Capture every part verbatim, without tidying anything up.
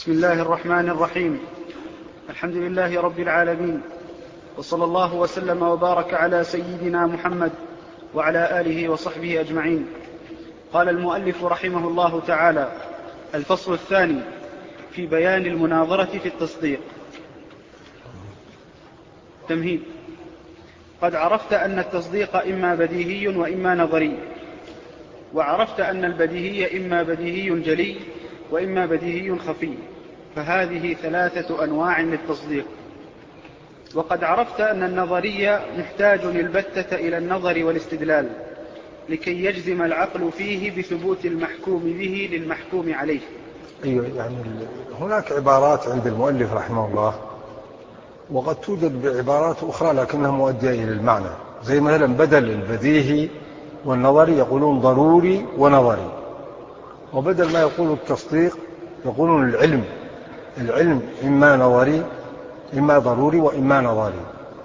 بسم الله الرحمن الرحيم. الحمد لله رب العالمين، وصلى الله وسلم وبارك على سيدنا محمد وعلى آله وصحبه أجمعين. قال المؤلف رحمه الله تعالى: الفصل الثاني في بيان المناظرة في التصديق. تمهيد. قد عرفت أن التصديق إما بديهي وإما نظري، وعرفت أن البديهي إما بديهي جلي وإما بديهي خفي، فهذه ثلاثة أنواع للتصديق. وقد عرفت أن النظري محتاج البتة إلى النظر والاستدلال لكي يجزم العقل فيه بثبوت المحكوم به للمحكوم عليه. أيوة، يعني هناك عبارات عند المؤلف رحمه الله، وقد توجد عبارات أخرى لكنها مؤدية إلى المعنى، زي مثلا بدل البديهي والنظري يقولون ضروري ونظري، وبدل ما يقولوا التصديق يقولون العلم العلم إما نظري إما ضروري وإما نظري.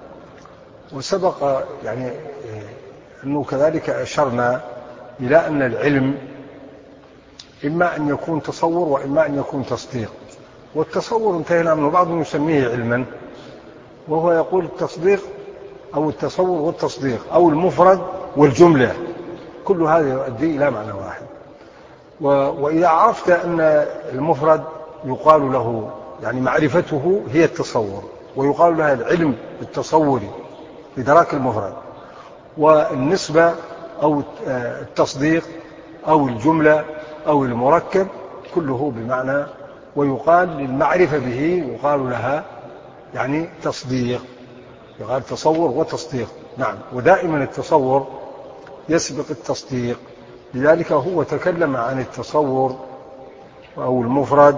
وسبق يعني أنه كذلك أشرنا إلى أن العلم إما أن يكون تصور وإما أن يكون تصديق. والتصور انتهينا منه، بعضهم يسميه علما، وهو يقول التصديق أو التصور والتصديق أو المفرد والجملة، كل هذا يؤدي إلى معنى واحد. وإذا عرفت أن المفرد يقال له يعني معرفته هي التصور، ويقال لها العلم التصوري إدراك المفرد، والنسبة أو التصديق أو الجملة أو المركب كله بمعنى، ويقال للمعرفة به يقال لها يعني تصديق، يقال تصور وتصديق. نعم، ودائما التصور يسبق التصديق، لذلك هو تكلم عن التصور أو المفرد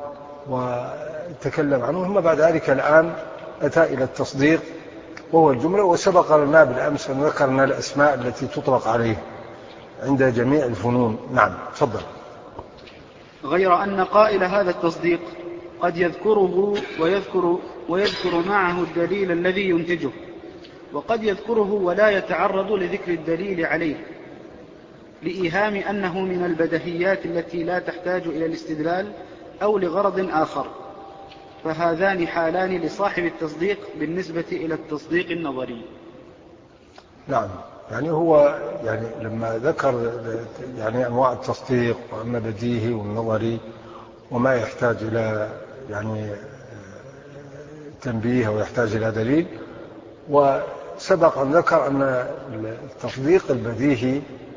وتكلم عنه، ثم بعد ذلك الآن أتى إلى التصديق وهو الجملة. وسبق لنا بالأمس أن ذكرنا الأسماء التي تطلق عليه عند جميع الفنون. نعم، تفضل. غير أن قائل هذا التصديق قد يذكره ويذكر, ويذكر معه الدليل الذي ينتجه، وقد يذكره ولا يتعرض لذكر الدليل عليه، لإيهام أنه من البديهيات التي لا تحتاج إلى الاستدلال أو لغرض آخر، فهذان حالان لصاحب التصديق بالنسبة إلى التصديق النظري. نعم، يعني هو يعني لما ذكر يعني أنواع التصديق، وأما بديهي والنظري وما يحتاج إلى يعني تنبيه ويحتاج إلى دليل، وسبق أن ذكر أن التصديق البديهي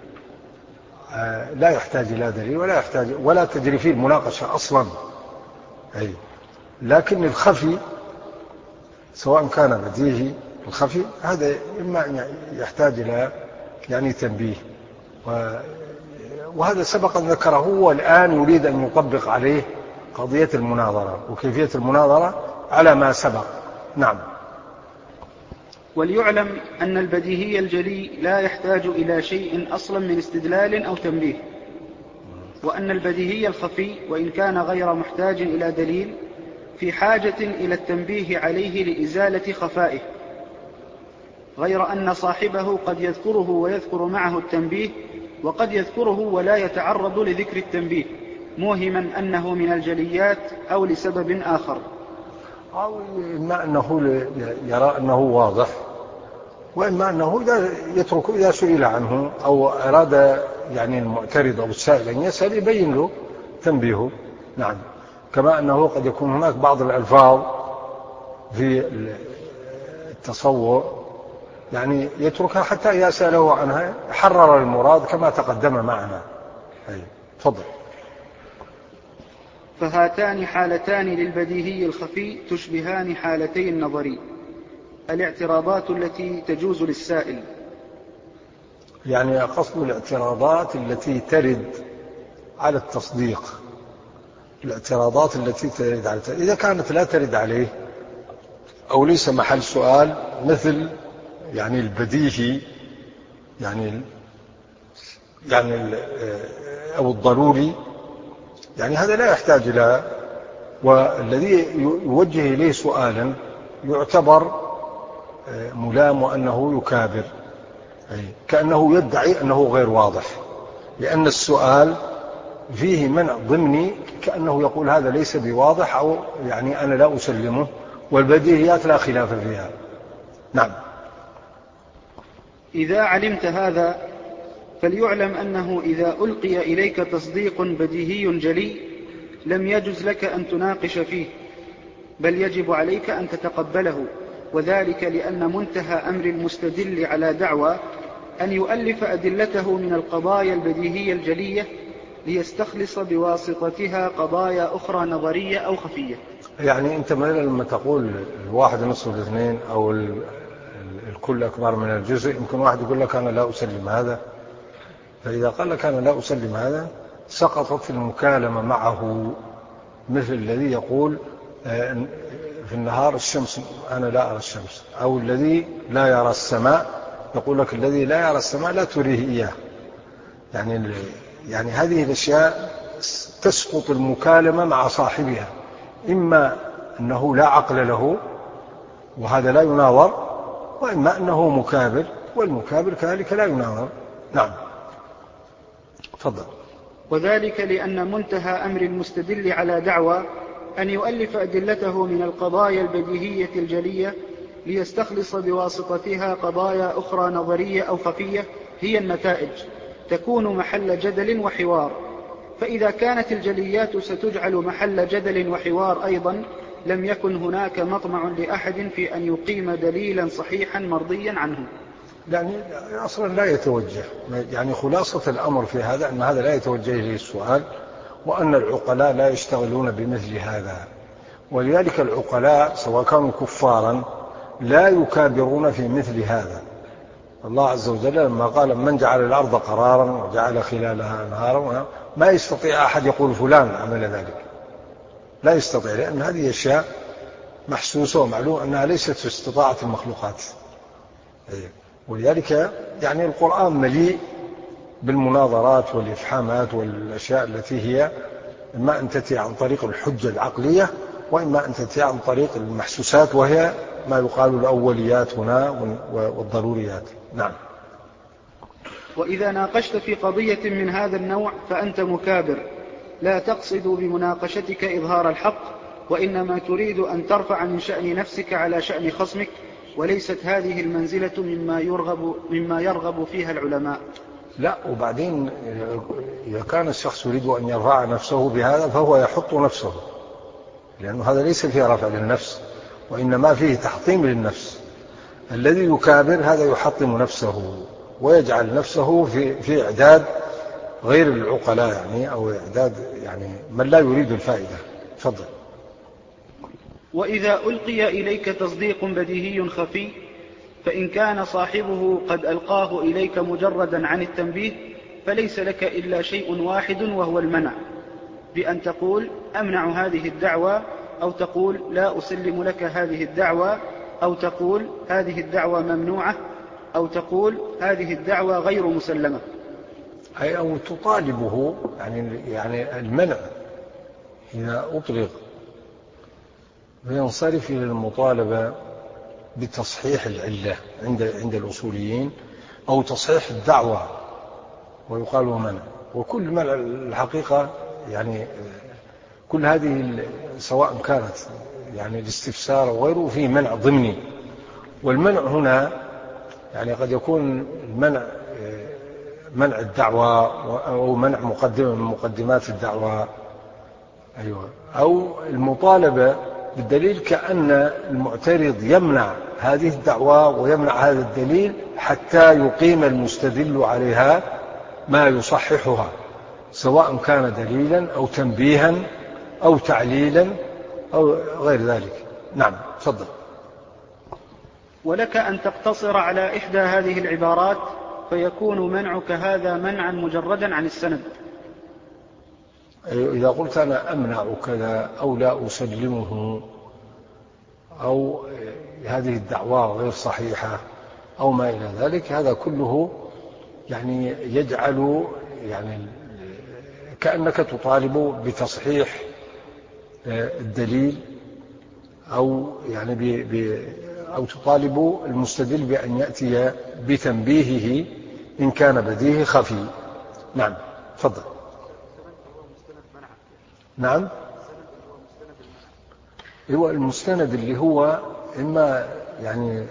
لا يحتاج إلى دليل ولا يحتاج ولا تجري فيه المناقشة أصلا. أي لكن الخفي سواء كان بديهي الخفي هذا إما يحتاج إلى يعني تنبيه، وهذا سبق أن ذكره، والآن يريد أن يطبق عليه قضية المناظرة وكيفية المناظرة على ما سبق. نعم. وليعلم أن البديهي الجلي لا يحتاج إلى شيء أصلا من استدلال أو تنبيه، وأن البديهي الخفي وإن كان غير محتاج إلى دليل في حاجة إلى التنبيه عليه لإزالة خفائه، غير أن صاحبه قد يذكره ويذكر معه التنبيه، وقد يذكره ولا يتعرض لذكر التنبيه، موهما أنه من الجليات أو لسبب آخر، أو إما أنه يرى أنه واضح، وإما أنه يترك إذا سئل عنه أو أراد يعني المعترض أو السائل أن يسأل يبين له تنبيهه. نعم، كما أنه قد يكون هناك بعض الألفاظ في التصور يعني يتركها حتى إذا سأله عنها حرر المراد كما تقدم معنا. أي تفضل. فهاتان حالتان للبديهي الخفي تشبهان حالتي النظري، الاعتراضات التي تجوز للسائل. يعني قصد الاعتراضات التي ترد على التصديق، الاعتراضات التي ترد على التصديق إذا كانت لا ترد عليه أو ليس محل سؤال، مثل يعني البديهي يعني يعني أو الضروري، يعني هذا لا يحتاج إلى، والذي يوجه إليه سؤالا يعتبر ملام وأنه يكابر، كأنه يدعي أنه غير واضح، لأن السؤال فيه منع ضمني كأنه يقول هذا ليس بواضح، أو يعني أنا لا أسلمه، والبديهيات لا خلاف فيها. نعم. إذا علمت هذا فليعلم أنه إذا ألقي إليك تصديق بديهي جلي لم يجز لك أن تناقش فيه، بل يجب عليك أن تتقبله، وذلك لأن منتهى أمر المستدل على دعوى أن يؤلف أدلته من القضايا البديهية الجلية ليستخلص بواسطتها قضايا أخرى نظرية أو خفية. يعني أنت مثلا لما تقول الواحد نصف الاثنين أو الكل أكبر من الجزء، يمكن واحد يقول لك أنا لا أسلم هذا، فإذا قال لك أنا لا أسلم هذا سقطت المكالمة معه، مثل الذي يقول في النهار الشمس أنا لا أرى الشمس، أو الذي لا يرى السماء يقول لك الذي لا يرى السماء لا تريه إياه. يعني يعني هذه الأشياء تسقط المكالمة مع صاحبها، إما أنه لا عقل له وهذا لا يناظر، وإما أنه مكابر والمكابر كذلك لا يناظر. نعم تفضل. وذلك لأن منتهى أمر المستدل على دعوى أن يؤلف أدلته من القضايا البديهية الجلية ليستخلص بواسطتها قضايا أخرى نظرية أو خفية هي النتائج، تكون محل جدل وحوار. فإذا كانت الجليات ستجعل محل جدل وحوار أيضا لم يكن هناك مطمع لأحد في أن يقيم دليلا صحيحا مرضيا عنه. يعني أصلا لا يتوجه، يعني خلاصة الأمر في هذا أن هذا لا يتوجه إليه السؤال، وأن العقلاء لا يشتغلون بمثل هذا. ولذلك العقلاء سواء كانوا كفارا لا يكابرون في مثل هذا. الله عز وجل لما قال من جعل الأرض قرارا وجعل خلالها أنهارا، ما يستطيع أحد يقول فلان عمل ذلك، لا يستطيع، لأن هذه أشياء محسوسة ومعلوم أنها ليست في استطاعة المخلوقات. ولذلك يعني القرآن مليء بالمناظرات والإفحامات والأشياء التي هي إما أن تأتي عن طريق الحجة العقلية، وإما أن تأتي عن طريق المحسوسات، وهي ما يقال الأوليات هنا والضروريات. نعم. وإذا ناقشت في قضية من هذا النوع فأنت مكابر، لا تقصد بمناقشتك إظهار الحق، وإنما تريد أن ترفع من شأن نفسك على شأن خصمك، وليست هذه المنزلة مما يرغب, مما يرغب فيها العلماء. لا، وبعدين إذا كان الشخص يريد أن يرفع نفسه بهذا فهو يحط نفسه، لأنه هذا ليس فيه رفع للنفس وإنما فيه تحطيم للنفس. الذي يكابر هذا يحطم نفسه ويجعل نفسه في, في إعداد غير العقلاء، يعني أو إعداد يعني من لا يريد الفائدة. تفضل. وإذا ألقي إليك تصديق بديهي خفي فإن كان صاحبه قد ألقاه إليك مجردا عن التنبيه فليس لك إلا شيء واحد وهو المنع، بأن تقول أمنع هذه الدعوة، أو تقول لا أسلم لك هذه الدعوة، أو تقول هذه الدعوة ممنوعة، أو تقول هذه الدعوة غير مسلمة. أي أو تطالبه، يعني يعني المنع إذا أطلق فينصرف إلى المطالبة بتصحيح العلة عند عند الأصوليين، أو تصحيح الدعوة ويقال منع. وكل منع الحقيقة يعني كل هذه سواء كانت يعني الاستفسار وغيره فيه منع ضمني. والمنع هنا يعني قد يكون المنع منع الدعوة أو منع مقدمة من مقدمات الدعوة، أيوة، أو المطالبة بالدليل، كأن المعترض يمنع هذه الدعوة ويمنع هذا الدليل حتى يقيم المستدل عليها ما يصححها، سواء كان دليلا أو تنبيها أو تعليلا أو غير ذلك. نعم تفضل. ولك أن تقتصر على إحدى هذه العبارات فيكون منعك هذا منعا مجردا عن السند. إذا قلت أنا أمنع كذا أو لا أسلمه، أو هذه الدعوة غير صحيحة أو ما إلى ذلك، هذا كله يعني يجعل يعني كأنك تطالب بتصحيح الدليل، أو يعني ب ب أو تطالب المستدل بأن يأتي بتنبيهه إن كان بديهي خفي. نعم تفضل. نعم. هو المستند اللي هو إما يعني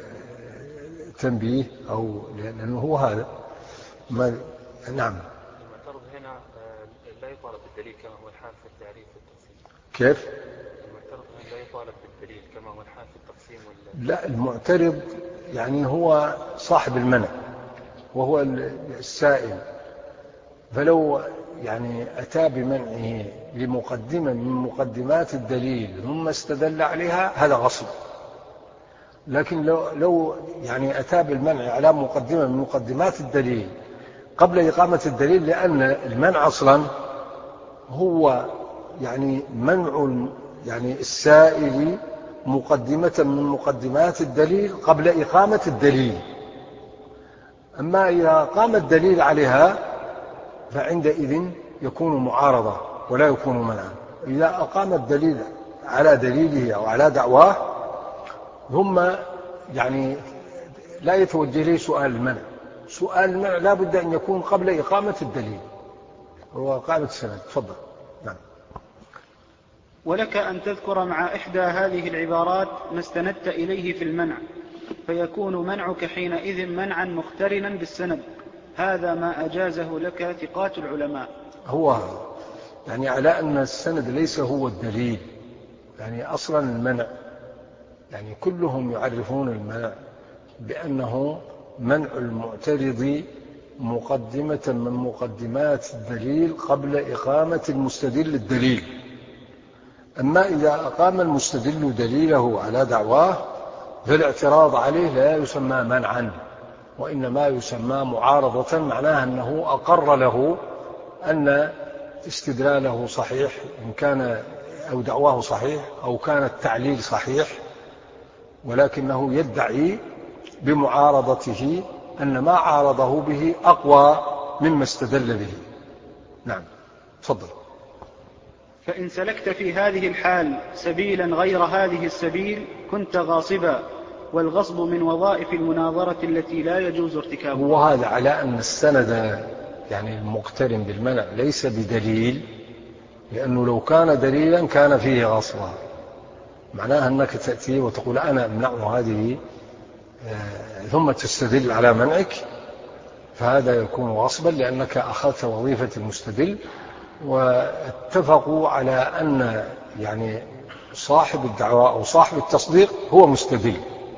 تنبيه أو لأنه هو هذا ما. نعم. المعترض هنا لا يطالب بالدليل كما هو الحال في التعريف والتقسيم. كيف؟ المعترض هنا لا يطالب بالدليل كما هو الحال في التقسيم ولا. لا، المعترض يعني هو صاحب المنع وهو السائل، فلو يعني أتى بمنعه لمقدمة من مقدمات الدليل ثم استدل عليها هذا غصب. لكن لو, لو يعني أتى بالمنع على مقدمة من مقدمات الدليل قبل إقامة الدليل، لأن المنع أصلا هو يعني منع يعني السائل مقدمة من مقدمات الدليل قبل إقامة الدليل. أما إذا قام الدليل عليها فعندئذ يكون معارضة ولا يكون منعا. إذا أقام الدليل على دليله أو على دعواه ثم يعني لا يتوجه لي سؤال المنع. سؤال المنع لا بد أن يكون قبل إقامة الدليل وإقامة السند. تفضل. نعم. ولك أن تذكر مع إحدى هذه العبارات ما استندت إليه في المنع، فيكون منعك حينئذ منعا مقترنا بالسند. هذا ما أجازه لك ثقات العلماء. هو يعني على أن السند ليس هو الدليل. يعني أصلا المنع يعني كلهم يعرفون المنع بأنه منع المعترض مقدمة من مقدمات الدليل قبل إقامة المستدل الدليل. أما إذا أقام المستدل دليله على دعواه فالاعتراض عليه لا يسمى منعا، وإنما يسمى معارضة، معناها أنه أقر له أن استدلاله صحيح إن كان أو دعواه صحيح أو كان التعليل صحيح، ولكنه يدعي بمعارضته أن ما عارضه به أقوى مما استدل به. نعم. تفضل. فإن سلكت في هذه الحال سبيلا غير هذه السبيل كنت غاصبا، والغصب من وظائف المناظرة التي لا يجوز ارتكابها. وهذا على أن السند يعني المقترن بالمنع ليس بدليل، لأنه لو كان دليلا كان فيه غصبا. معناها أنك تأتي وتقول أنا أمنع هذه ثم تستدل على منعك، فهذا يكون غصبا لأنك أخذت وظيفة المستدل. واتفقوا على أن يعني صاحب الدعوة أو صاحب التصديق هو مستدل،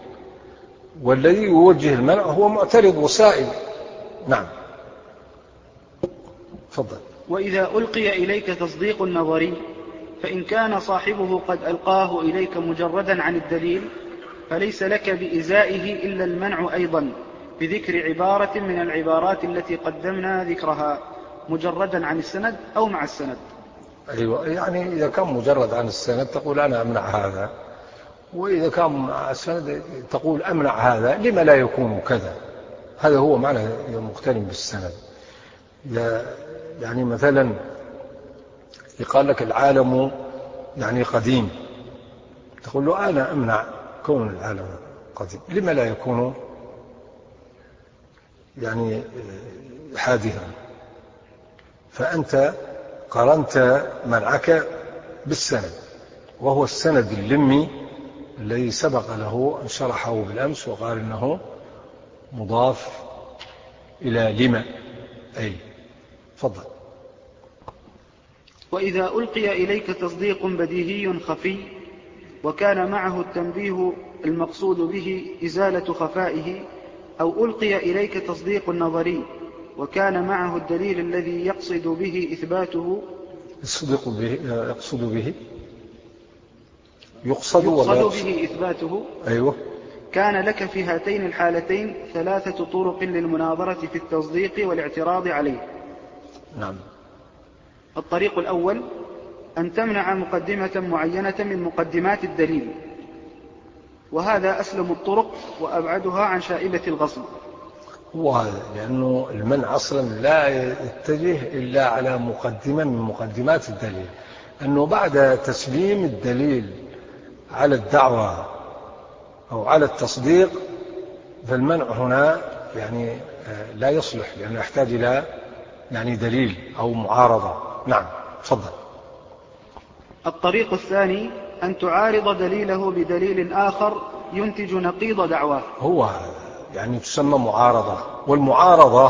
والذي يوجه المنع هو معترض وسائل. نعم. تفضل. وإذا ألقي إليك تصديق نظري فإن كان صاحبه قد ألقاه إليك مجردا عن الدليل فليس لك بإزائه إلا المنع أيضا بذكر عبارة من العبارات التي قدمنا ذكرها مجردا عن السند أو مع السند. أيوة، يعني إذا كان مجرد عن السند تقول أنا أمنع هذا، وإذا كان مع السند تقول أمنع هذا لما لا يكون كذا. هذا هو معنى مقترن بالسند. يعني مثلا يقال لك العالم يعني قديم، تقول له أنا أمنع كون العالم قديم لما لا يكون يعني حادثا. فأنت قرنت منعك بالسند، وهو السند اللمي الذي سبق له أن شرحه بالأمس وقال إنه مضاف إلى لما. أي. تفضل. وإذا ألقي إليك تصديق بديهي خفي وكان معه التنبيه المقصود به إزالة خفائه، أو ألقي إليك تصديق نظري وكان معه الدليل الذي يقصد به إثباته يصدق به يقصد به يقصد, يقصد ولا به إثباته. أيوة. كان لك في هاتين الحالتين ثلاثة طرق للمناظرة في التصديق والاعتراض عليه. نعم. الطريق الأول أن تمنع مقدمة معينة من مقدمات الدليل، وهذا أسلم الطرق وأبعدها عن شائبة الغصب. وهذا لأنه المنع أصلا لا يتجه إلا على مقدمة من مقدمات الدليل، أنه بعد تسليم الدليل على الدعوة أو على التصديق فالمنع هنا يعني لا يصلح، لأنه يحتاج إلى يعني دليل أو معارضة. نعم. تفضل. الطريق الثاني أن تعارض دليله بدليل آخر ينتج نقيض دعواه. هو يعني تسمى معارضة. والمعارضة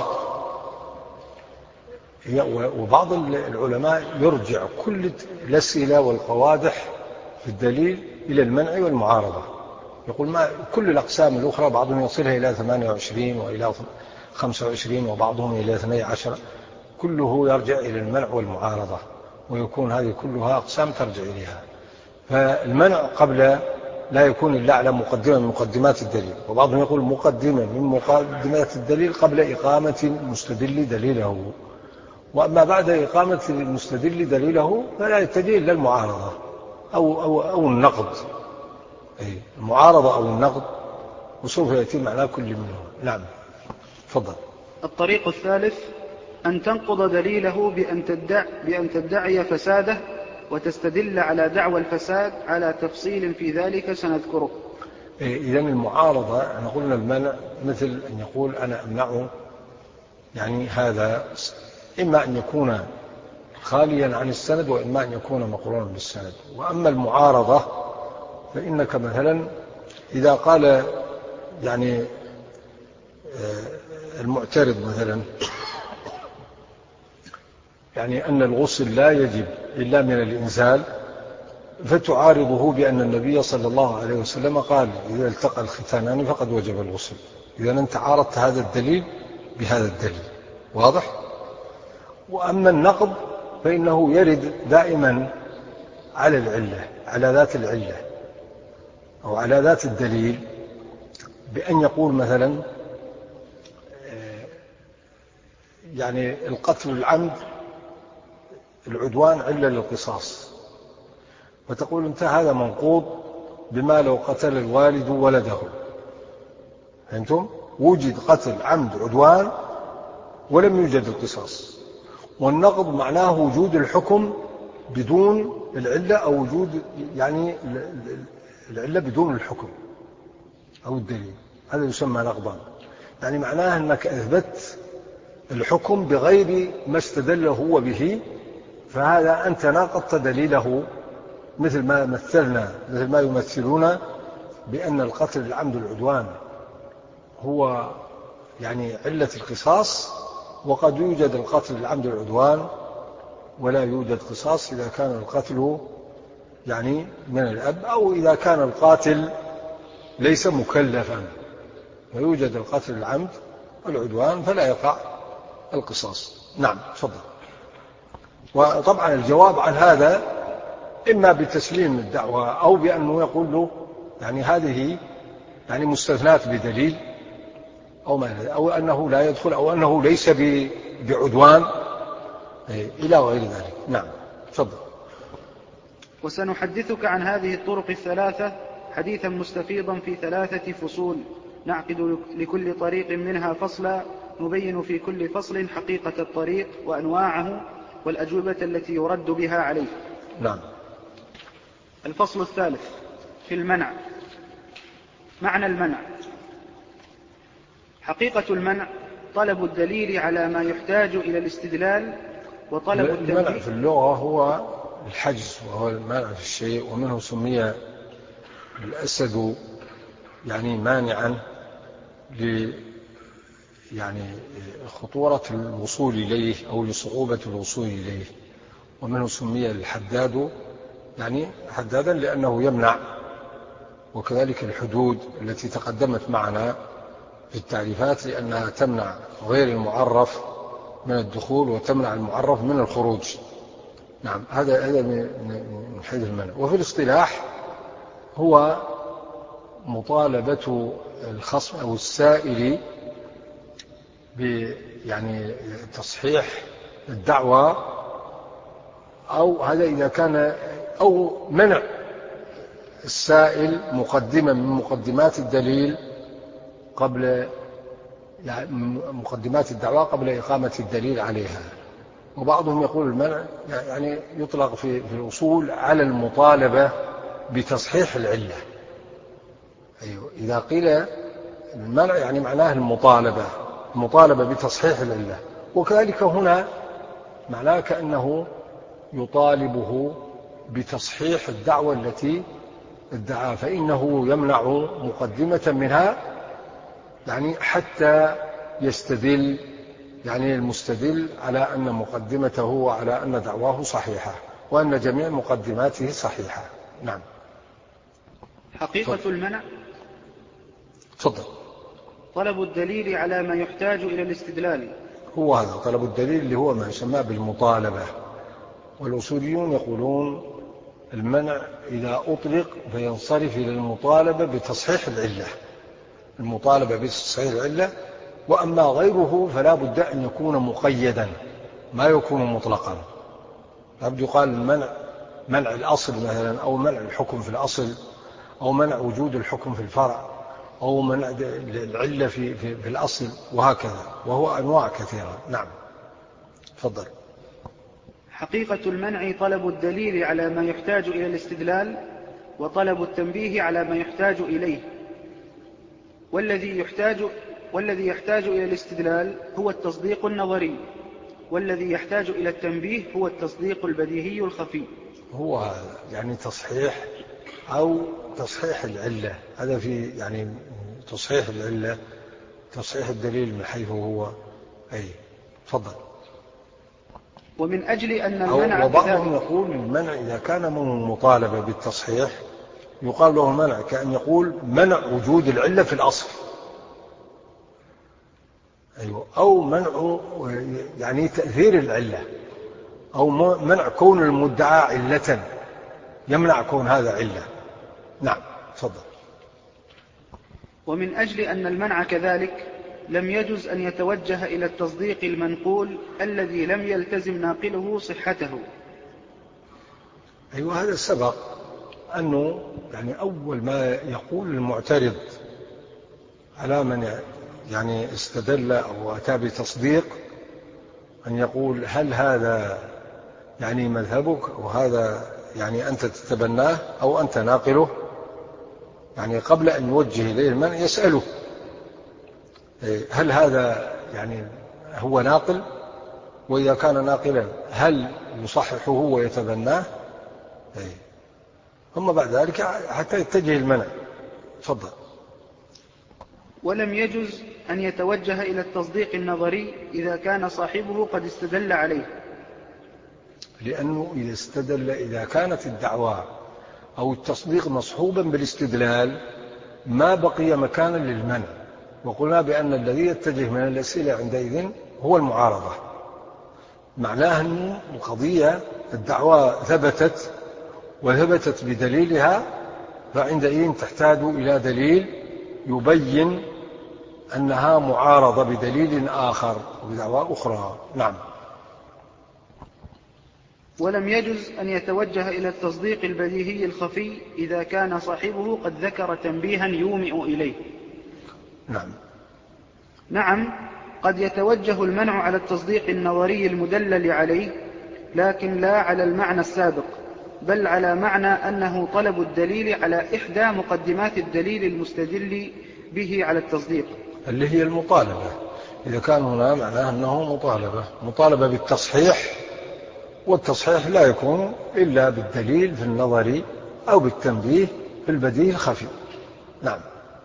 هي، وبعض العلماء يرجع كل الأسئلة والقوادح في الدليل إلى المنع والمعارضة. يقول ما كل الأقسام الأخرى بعضهم يصلها إلى ثمانية وعشرين وإلى خمسة وعشرين وبعضهم إلى اثني عشر، كله يرجع إلى المنع والمعارضة، ويكون هذه كلها أقسام ترجع إليها. فالمنع قبل لا يكون إلا على مقدمة من مقدمات الدليل، وبعضهم يقول مقدمة من مقدمات الدليل قبل إقامة المستدل دليله، وأما بعد إقامة المستدل دليله فلا يتجه إلا المعارضة أو, أو, أو النقد. أي المعارضة أو النقد، وسوف يأتي معنى كل منهم. نعم تفضل. الطريق الثالث أن تنقض دليله بأن, تدع بأن تدعي فساده وتستدل على دعوى الفساد على تفصيل في ذلك سنذكره. إذن المعارضة أنا قلنا المنع مثل أن يقول أنا أمنعه، يعني هذا إما أن يكون خاليا عن السند وإما أن يكون مقرونا بالسند. وأما المعارضة فإنك مثلا إذا قال يعني المعترض مثلا يعني أن الغسل لا يجب إلا من الإنزال، فتعارضه بأن النبي صلى الله عليه وسلم قال إذا التقى الختانان فقد وجب الغسل. إذا أنت عارضت هذا الدليل بهذا الدليل، واضح؟ وأما النقض فإنه يرد دائما على العلة، على ذات العلة أو على ذات الدليل، بأن يقول مثلا يعني القتل العمد العدوان علة للقصاص، وتقول انت هذا منقوض بما لو قتل الوالد ولده. فهمتم؟ وجد قتل عمد عدوان ولم يوجد القصاص. والنقض معناه وجود الحكم بدون العلة، أو وجود يعني العلة بدون الحكم أو الدليل، هذا يسمى نقضا. يعني معناه أنك أثبت الحكم بغير ما استدل هو به، فهذا أنت ناقضت دليله، مثل ما مثلنا مثل ما يمثلون بأن القتل العمد العدوان هو يعني علة القصاص، وقد يوجد القتل العمد العدوان ولا يوجد قصاص إذا كان القتل يعني من الأب، أو إذا كان القاتل ليس مكلفا، ويوجد القتل العمد والعدوان فلا يقع القصاص. نعم تفضل. وطبعا الجواب عن هذا إما بتسليم الدعوة أو بأنه يقول له يعني هذه يعني مستثنات بدليل، أو, ما أو أنه لا يدخل، أو أنه ليس بعدوان إلى غير ذلك. نعم تفضل. وسنحدثك عن هذه الطرق الثلاثة حديثا مستفيضا في ثلاثة فصول، نعقد لكل طريق منها فصلا نبين في كل فصل حقيقة الطريق وأنواعه والأجوبة التي يرد بها عليه. نعم. الفصل الثالث في المنع. معنى المنع: حقيقة المنع طلب الدليل على ما يحتاج إلى الاستدلال، وطلب التنبيه. المنع في اللغة هو الحجز، وهو المنع في الشيء، ومنه سمي الأسد يعني مانعا ل يعني خطورة الوصول إليه أو لصعوبة الوصول إليه. ومنه سمي الحداد يعني حدادا لأنه يمنع. وكذلك الحدود التي تقدمت معنا في التعريفات لأنها تمنع غير المعرف من الدخول وتمنع المعرف من الخروج. نعم هذا هذا من حيث المنع. وفي الاصطلاح هو مطالبة الخصم أو السائل يعني تصحيح الدعوة، أو هذا إذا كان أو منع السائل مقدمة من مقدمات الدليل قبل يعني مقدمات الدعوة قبل إقامة الدليل عليها. وبعضهم يقول المنع يعني يطلق في في الأصول على المطالبة بتصحيح العلة. أيوة إذا قيل المنع يعني معناه المطالبة المطالبة بتصحيح العلة. وكذلك هنا معناه كأنه يطالبه بتصحيح الدعوة التي ادعاها، فإنه يمنع مقدمة منها يعني حتى يستدل يعني المستدل على أن مقدمته وعلى أن دعواه صحيحة وأن جميع مقدماته صحيحة. نعم. حقيقة فضل. المنع تفضل. طلب الدليل على ما يحتاج إلى الاستدلال. هو هذا طلب الدليل اللي هو ما يسمى بالمطالبة، والأصوليون يقولون المنع إذا أطلق فينصرف إلى المطالبة بتصحيح العلة، المطالبة بتصحيح العلة، وأما غيره فلا بد أن يكون مقيدا ما يكون مطلقا. لابد يقال المنع منع الأصل مثلا، أو منع الحكم في الأصل، أو منع وجود الحكم في الفرع، أو منع العلة في, في, في الأصل، وهكذا، وهو أنواع كثيرة. نعم. تفضل. حقيقة المنع طلب الدليل على ما يحتاج إلى الاستدلال، وطلب التنبيه على ما يحتاج إليه. والذي يحتاج, والذي يحتاج إلى الاستدلال هو التصديق النظري، والذي يحتاج إلى التنبيه هو التصديق البديهي الخفي. هو هذا يعني تصحيح أو تصحيح العلة، هذا في يعني تصحيح العلة، تصحيح الدليل من حيث هو. أي. تفضل. ومن أجل أن المنع وبعضهم يقول المنع إذا كان من مطالبة بالتصحيح يقال له منع، كأن يقول منع وجود العلة في الأصل. أيوة. أو منع يعني تأثير العلة، أو منع كون المدعى علة، يمنع كون هذا علة. نعم. تفضل. ومن أجل أن المنع كذلك لم يجز أن يتوجه إلى التصديق المنقول الذي لم يلتزم ناقله صحته. أيوة. هذا سبق أنه يعني أول ما يقول المعترض على من يعني استدل أو أتى بتصديق أن يقول هل هذا يعني مذهبك، أو هذا يعني أنت تتبناه، أو أنت ناقله. يعني قبل أن يوجه إليه المنع يسأله هل هذا يعني هو ناقل، وإذا كان ناقلا هل يصححه ويتبناه. ثم بعد ذلك حتى يتجه المنع. تفضل. ولم يجز أن يتوجه إلى التصديق النظري إذا كان صاحبه قد استدل عليه، لأنه إذا استدل إذا كانت الدعوة أو التصديق مصحوبا بالاستدلال ما بقي مكانا للمنع، وقلنا بأن الذي يتجه من الأسئلة عندئذ هو المعارضة. معناه أن القضية الدعوة ثبتت وثبتت بدليلها، فعندئذ تحتاج إلى دليل يبين أنها معارضة بدليل آخر وبدعوة أخرى. نعم. ولم يجز أن يتوجه إلى التصديق البديهي الخفي إذا كان صاحبه قد ذكر تنبيها يومئ إليه. نعم. نعم. قد يتوجه المنع على التصديق النظري المدلل عليه، لكن لا على المعنى السابق، بل على معنى أنه طلب الدليل على إحدى مقدمات الدليل المستدل به على التصديق، اللي هي المطالبة. إذا كان هنا معناه أنه مطالبة مطالبة بالتصحيح، والتصحيح لا يكون إلا بالدليل في النظري أو بالتنبيه في البديهي الخفي. نعم.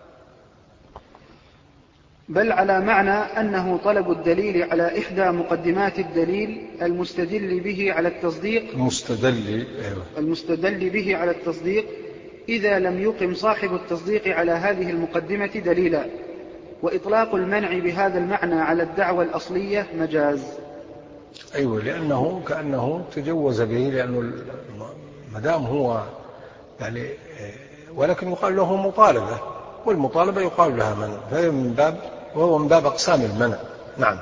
بل على معنى أنه طلب الدليل على إحدى مقدمات الدليل المستدل به على التصديق المستدل, أيوة. المستدل به على التصديق إذا لم يقم صاحب التصديق على هذه المقدمة دليلا. وإطلاق المنع بهذا المعنى على الدعوة الأصلية مجاز. أيوة. لأنه كأنه تجوز به، لأنه مدام هو يعني، ولكن يقال له مطالبة، والمطالبة يقال لها منع، فهي من باب وهو من باب أقسام المنع. نعم.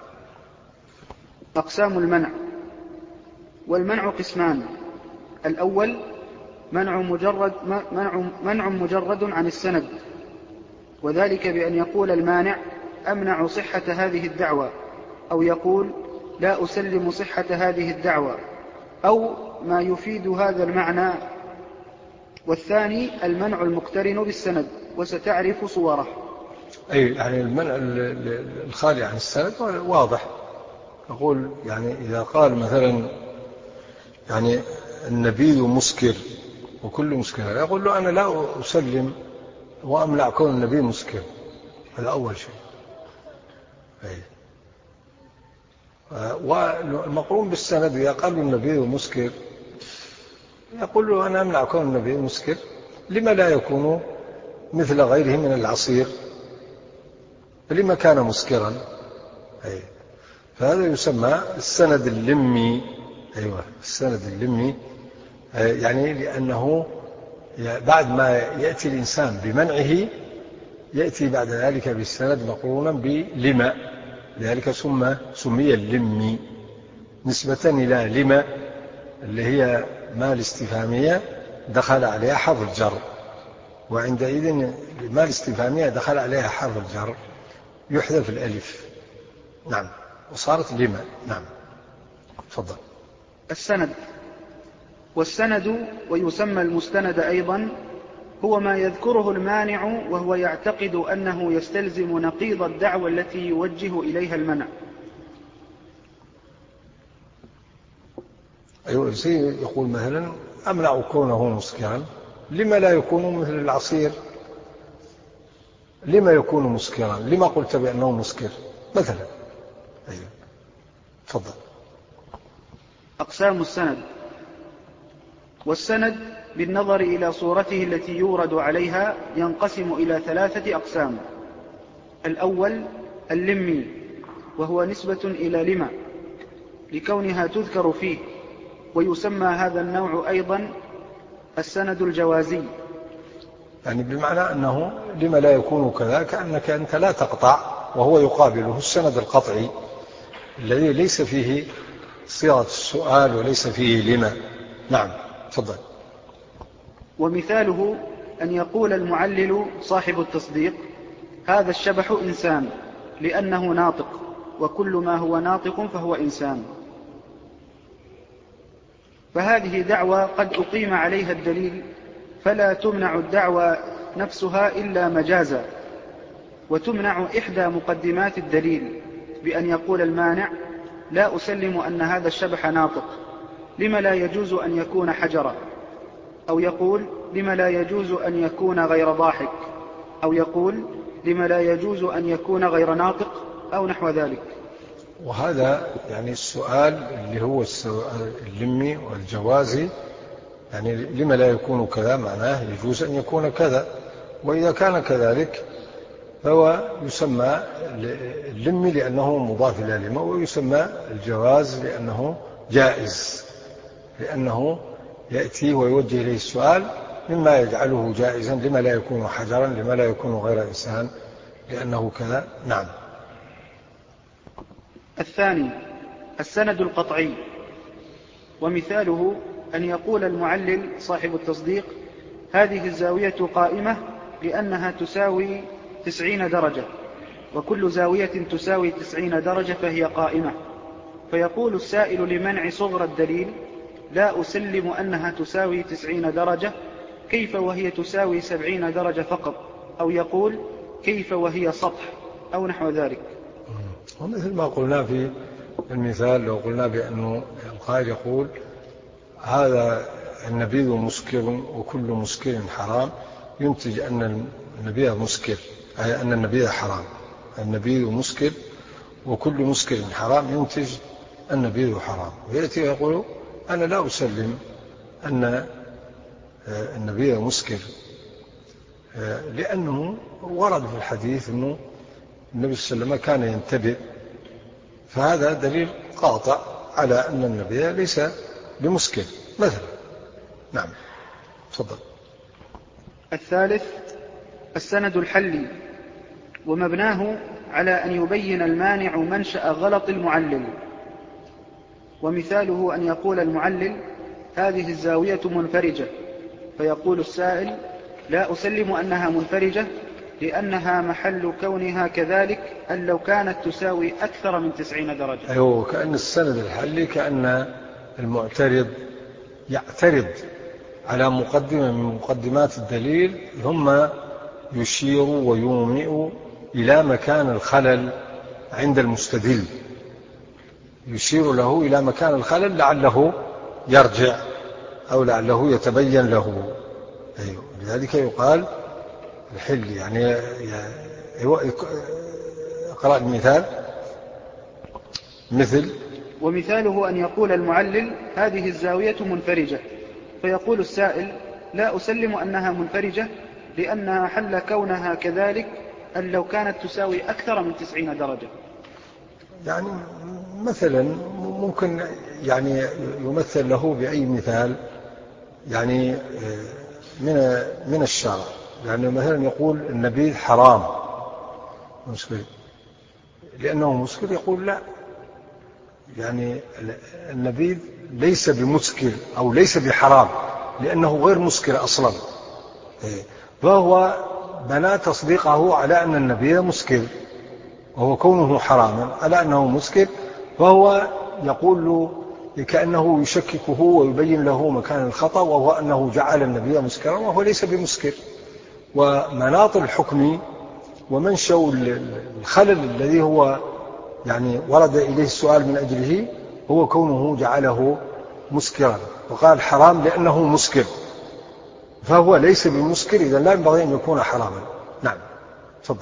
أقسام المنع. والمنع قسمان: الأول منع مجرد, منع, منع مجرد عن السند، وذلك بأن يقول المانع أمنع صحة هذه الدعوة، أو يقول لا أسلم صحة هذه الدعوة، أو ما يفيد هذا المعنى. والثاني المنع المقترن بالسند، وستعرف صوره. أي يعني المنع الخالي عن السند واضح. أقول يعني إذا قال مثلا يعني النبي مسكر وكل مسكر، يقول له أنا لا أسلم وأمنع كون النبي مسكر. هذا أول شيء. والمقرون بالسند إذا قالوا النبي مسكر يقول له أنا أمنع كون النبي مسكر، لما لا يكون مثل غيره من العصير؟ لما كان مسكرا؟ أي. فهذا يسمى السند اللمي. أيوة السند اللمي، يعني لأنه بعد ما يأتي الإنسان بمنعه يأتي بعد ذلك بالسند مقرونا بلما، لذلك سمى سمي اللمي نسبة إلى لما اللي هي ما الاستفهامية دخل عليها حرف الجر، وعندئذ ما الاستفهامية دخل عليها حرف الجر يحذف الألف. نعم، وصارت لما. نعم، تفضل. السند. والسند ويسمى المستند أيضا هو ما يذكره المانع وهو يعتقد أنه يستلزم نقيض الدعوة التي يوجه إليها المنع. أيوة، يقول مثلا أمنع كونه مسكرا، لما لا يكون مثل العصير؟ لما يكون مسكرا؟ لما قلت بأنه مسكر مثلا؟ أيوة، تفضل. أقسام السند. والسند بالنظر إلى صورته التي يورد عليها ينقسم إلى ثلاثة أقسام. الأول اللمي، وهو نسبة إلى لما لكونها تذكر فيه، ويسمى هذا النوع أيضا السند الجوازي، يعني بمعنى أنه لما لا يكون كذا، كأنك أنت لا تقطع، وهو يقابله السند القطعي الذي ليس فيه صيغة السؤال وليس فيه لما. نعم، تفضل. ومثاله أن يقول المعلل صاحب التصديق هذا الشبح إنسان لأنه ناطق، وكل ما هو ناطق فهو إنسان. فهذه دعوى قد أقيم عليها الدليل، فلا تمنع الدعوى نفسها إلا مجازا، وتمنع إحدى مقدمات الدليل بأن يقول المانع لا أسلم أن هذا الشبح ناطق، لما لا يجوز أن يكون حجرا، أو يقول لما لا يجوز أن يكون غير ضاحك، أو يقول لما لا يجوز أن يكون غير ناطق، أو نحو ذلك. وهذا يعني السؤال اللي هو السؤال اللمي والجوازي، يعني لما لا يكون كذا معناه يجوز أن يكون كذا، وإذا كان كذلك فهو يسمى اللمي لأنه مضاف إلى لما، ويسمى الجواز لأنه جائز، لأنه يأتي ويوجه إليه السؤال مما يجعله جائزا، لما لا يكون حجرا، لما لا يكون غير إنسان، لأنه كذا. نعم. الثاني السند القطعي، ومثاله أن يقول المعلل صاحب التصديق هذه الزاوية قائمة لأنها تساوي تسعين درجة، وكل زاوية تساوي تسعين درجة فهي قائمة. فيقول السائل لمنع صغر الدليل لا أسلم أنها تساوي تسعين درجة، كيف وهي تساوي سبعين درجة فقط، أو يقول كيف وهي سطح، أو نحو ذلك. ومثل ما قلنا في المثال، لو قلنا بأنه القائل يقول هذا النبيذ مسكر وكل مسكر حرام، ينتج أن النبيذ مسكر، أي أن النبيذ حرام. النبيذ مسكر وكل مسكر حرام ينتج النبيذ حرام. ويأتي ويقول أنا لا أسلم أن النبيذ مسكر، لأنه ورد في الحديث أنه النبي صلى الله عليه وسلم كان ينتبه، فهذا دليل قاطع على أن النبيذ ليس بمسكر مثلا. نعم، تفضل. الثالث السند الحلي، ومبناه على أن يبين المانع منشأ غلط المعلل. ومثاله أن يقول المعلل هذه الزاوية منفرجة، فيقول السائل لا أسلم أنها منفرجة لأنها محل كونها كذلك أن لو كانت تساوي أكثر من تسعين درجة. أيوه، كأن السند الحلي كأن المعترض يعترض على مقدمة من مقدمات الدليل، ثم يشير ويومئ إلى مكان الخلل عند المستدل، يشير له إلى مكان الخلل لعله يرجع أو لعله يتبين له. أيوه. لذلك يقال الحل يعني اقرأ المثال. مثل ومثاله أن يقول المعلل هذه الزاوية منفرجة، فيقول السائل لا أسلم أنها منفرجة لأنها حل كونها كذلك أن لو كانت تساوي أكثر من تسعين درجة. يعني مثلا ممكن يعني يمثل له بأي مثال يعني من من الشرع. يعني مثلا يقول النبيذ حرام مسكر لأنه مسكر، يقول لا، يعني النبيذ ليس بمسكر أو ليس بحرام لأنه غير مسكر أصلا، فهو بنى تصديقه على أن النبيذ مسكر، وهو كونه حراما على أنه مسكر، فهو يقول له كأنه يشككه ويبين له مكان الخطأ، وهو أنه جعل النبي مسكرا وهو ليس بمسكر. ومناط الحكم ومنشأ الخلل الذي هو يعني ورد إليه السؤال من أجله هو كونه جعله مسكرا، وقال حرام لأنه مسكر، فهو ليس بمسكر، إذا لا ينبغي أن يكون حراما. نعم تفضل.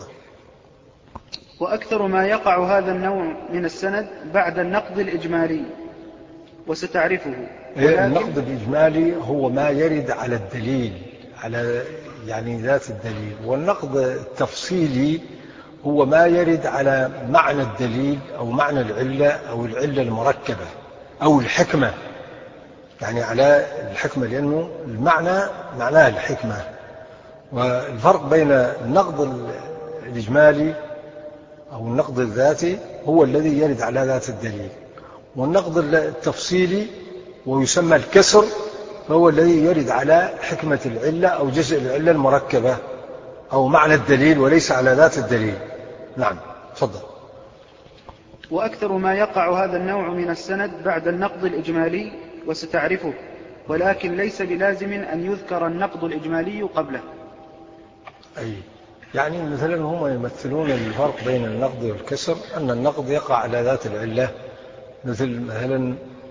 وأكثر ما يقع هذا النوع من السند بعد النقد الإجمالي، وستعرفه. النقد الإجمالي هو ما يرد على الدليل، على يعني ذات الدليل، والنقد التفصيلي هو ما يرد على معنى الدليل أو معنى العلة أو العلة المركبة أو الحكمة، يعني على الحكمة، لأنه المعنى معناه الحكمة. والفرق بين النقد الإجمالي أو النقد الذاتي هو الذي يرد على ذات الدليل، والنقد التفصيلي ويسمى الكسر فهو الذي يرد على حكمة العلة أو جزء العلة المركبة أو معنى الدليل وليس على ذات الدليل. نعم تفضل. وأكثر ما يقع هذا النوع من السند بعد النقد الإجمالي، وستعرفه، ولكن ليس بلازم أن يذكر النقد الإجمالي قبله. أي يعني مثلا هم يمثلون الفرق بين النقد والكسر أن النقد يقع على ذات العلة، مثل مثلا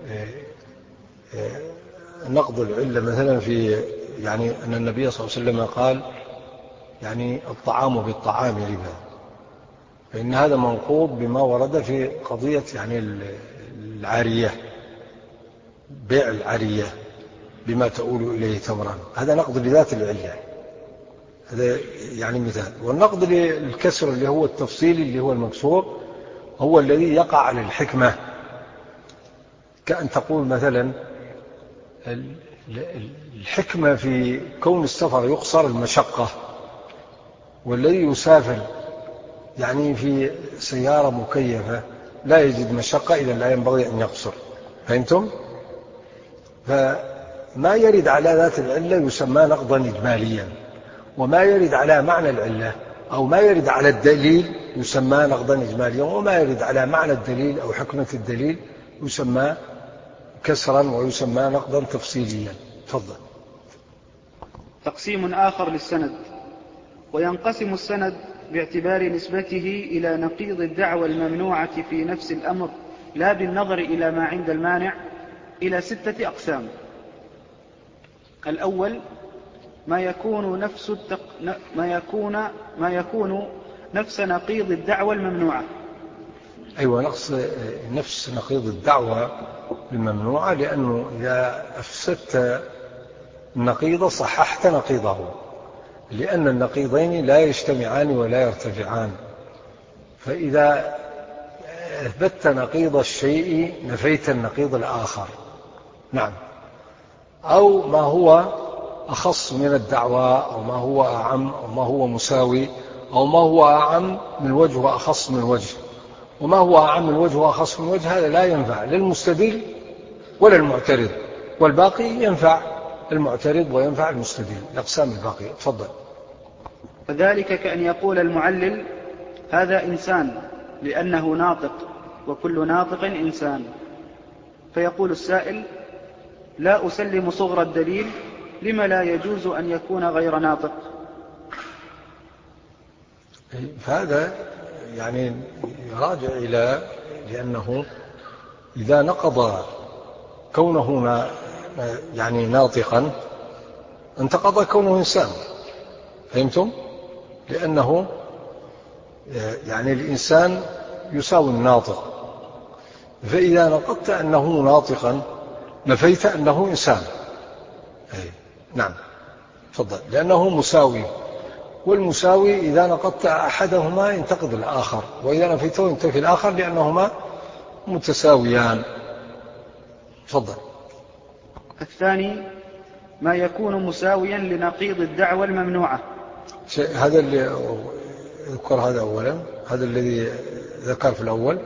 نقد العلة مثلا في يعني أن النبي صلى الله عليه وسلم قال يعني الطعام بالطعام ربا، فإن هذا منقوض بما ورد في قضية يعني العارية، بيع العارية بما تؤول إليه تمرا، هذا نقد لذات العلة، هذا يعني مثال. والنقد للكسر اللي هو التفصيلي اللي هو المكسور هو الذي يقع على الحكمة، كأن تقول مثلا الحكمة في كون السفر يقصر المشقة، والذي يسافر يعني في سيارة مكيفة لا يجد مشقة، إذا لا ينبغي أن يقصر. فهمتم؟ فما يرد على ذات العلة يسمى نقضا إجماليا، وما يرد على معنى العلة أو ما يرد على الدليل يسمى نقضا إجماليا، وما يرد على معنى الدليل أو حكمة الدليل يسمى كسرا ويسمى نقضا تفصيليا. تفضل. تقسيم آخر للسند. وينقسم السند باعتبار نسبته إلى نقيض الدعوى الممنوعة في نفس الأمر لا بالنظر إلى ما عند المانع إلى ستة أقسام. الأول ما يكون نفس التق... ما يكون ما يكون نفس نقيض الدعوى الممنوعة. أيوة، نقص نفس نقيض الدعوة الممنوعة، لأنه إذا أفسدت النقيض صححت نقيضه، لأن النقيضين لا يجتمعان ولا يرتفعان، فإذا أثبتت نقيض الشيء نفيت النقيض الآخر. نعم. أو ما هو أخص من الدعوة، أو ما هو أعم، أو ما هو مساوي، أو ما هو أعم من وجه وأخص من وجه، وما هو أعم من وجه وأخص من وجه هذا لا ينفع للمستدل ولا المعترض، والباقي ينفع المعترض وينفع المستدل، الأقسام الباقية. تفضل. وذلك كأن يقول المعلل هذا إنسان لأنه ناطق، وكل ناطق إنسان، فيقول السائل لا أسلم صغر الدليل، لما لا يجوز أن يكون غير ناطق؟ فهذا يعني يراجع إلى، لأنه إذا نقض كونه يعني ناطقا انتقض كونه إنسان. فهمتم؟ لأنه يعني الإنسان يساوي الناطق، فإذا نقضت أنه ناطقا نفيت أنه إنسان. أي نعم تفضل. لأنه مساوي، والمساوي إذا نقضت أحدهما ينتقد الآخر، وإذا نفيته ينتفي الآخر، لأنهما متساويان. تفضل. الثاني ما يكون مساويا لنقيض الدعوة الممنوعة. هذا اللي ذكر هذا أولا، هذا الذي ذكر في الأول.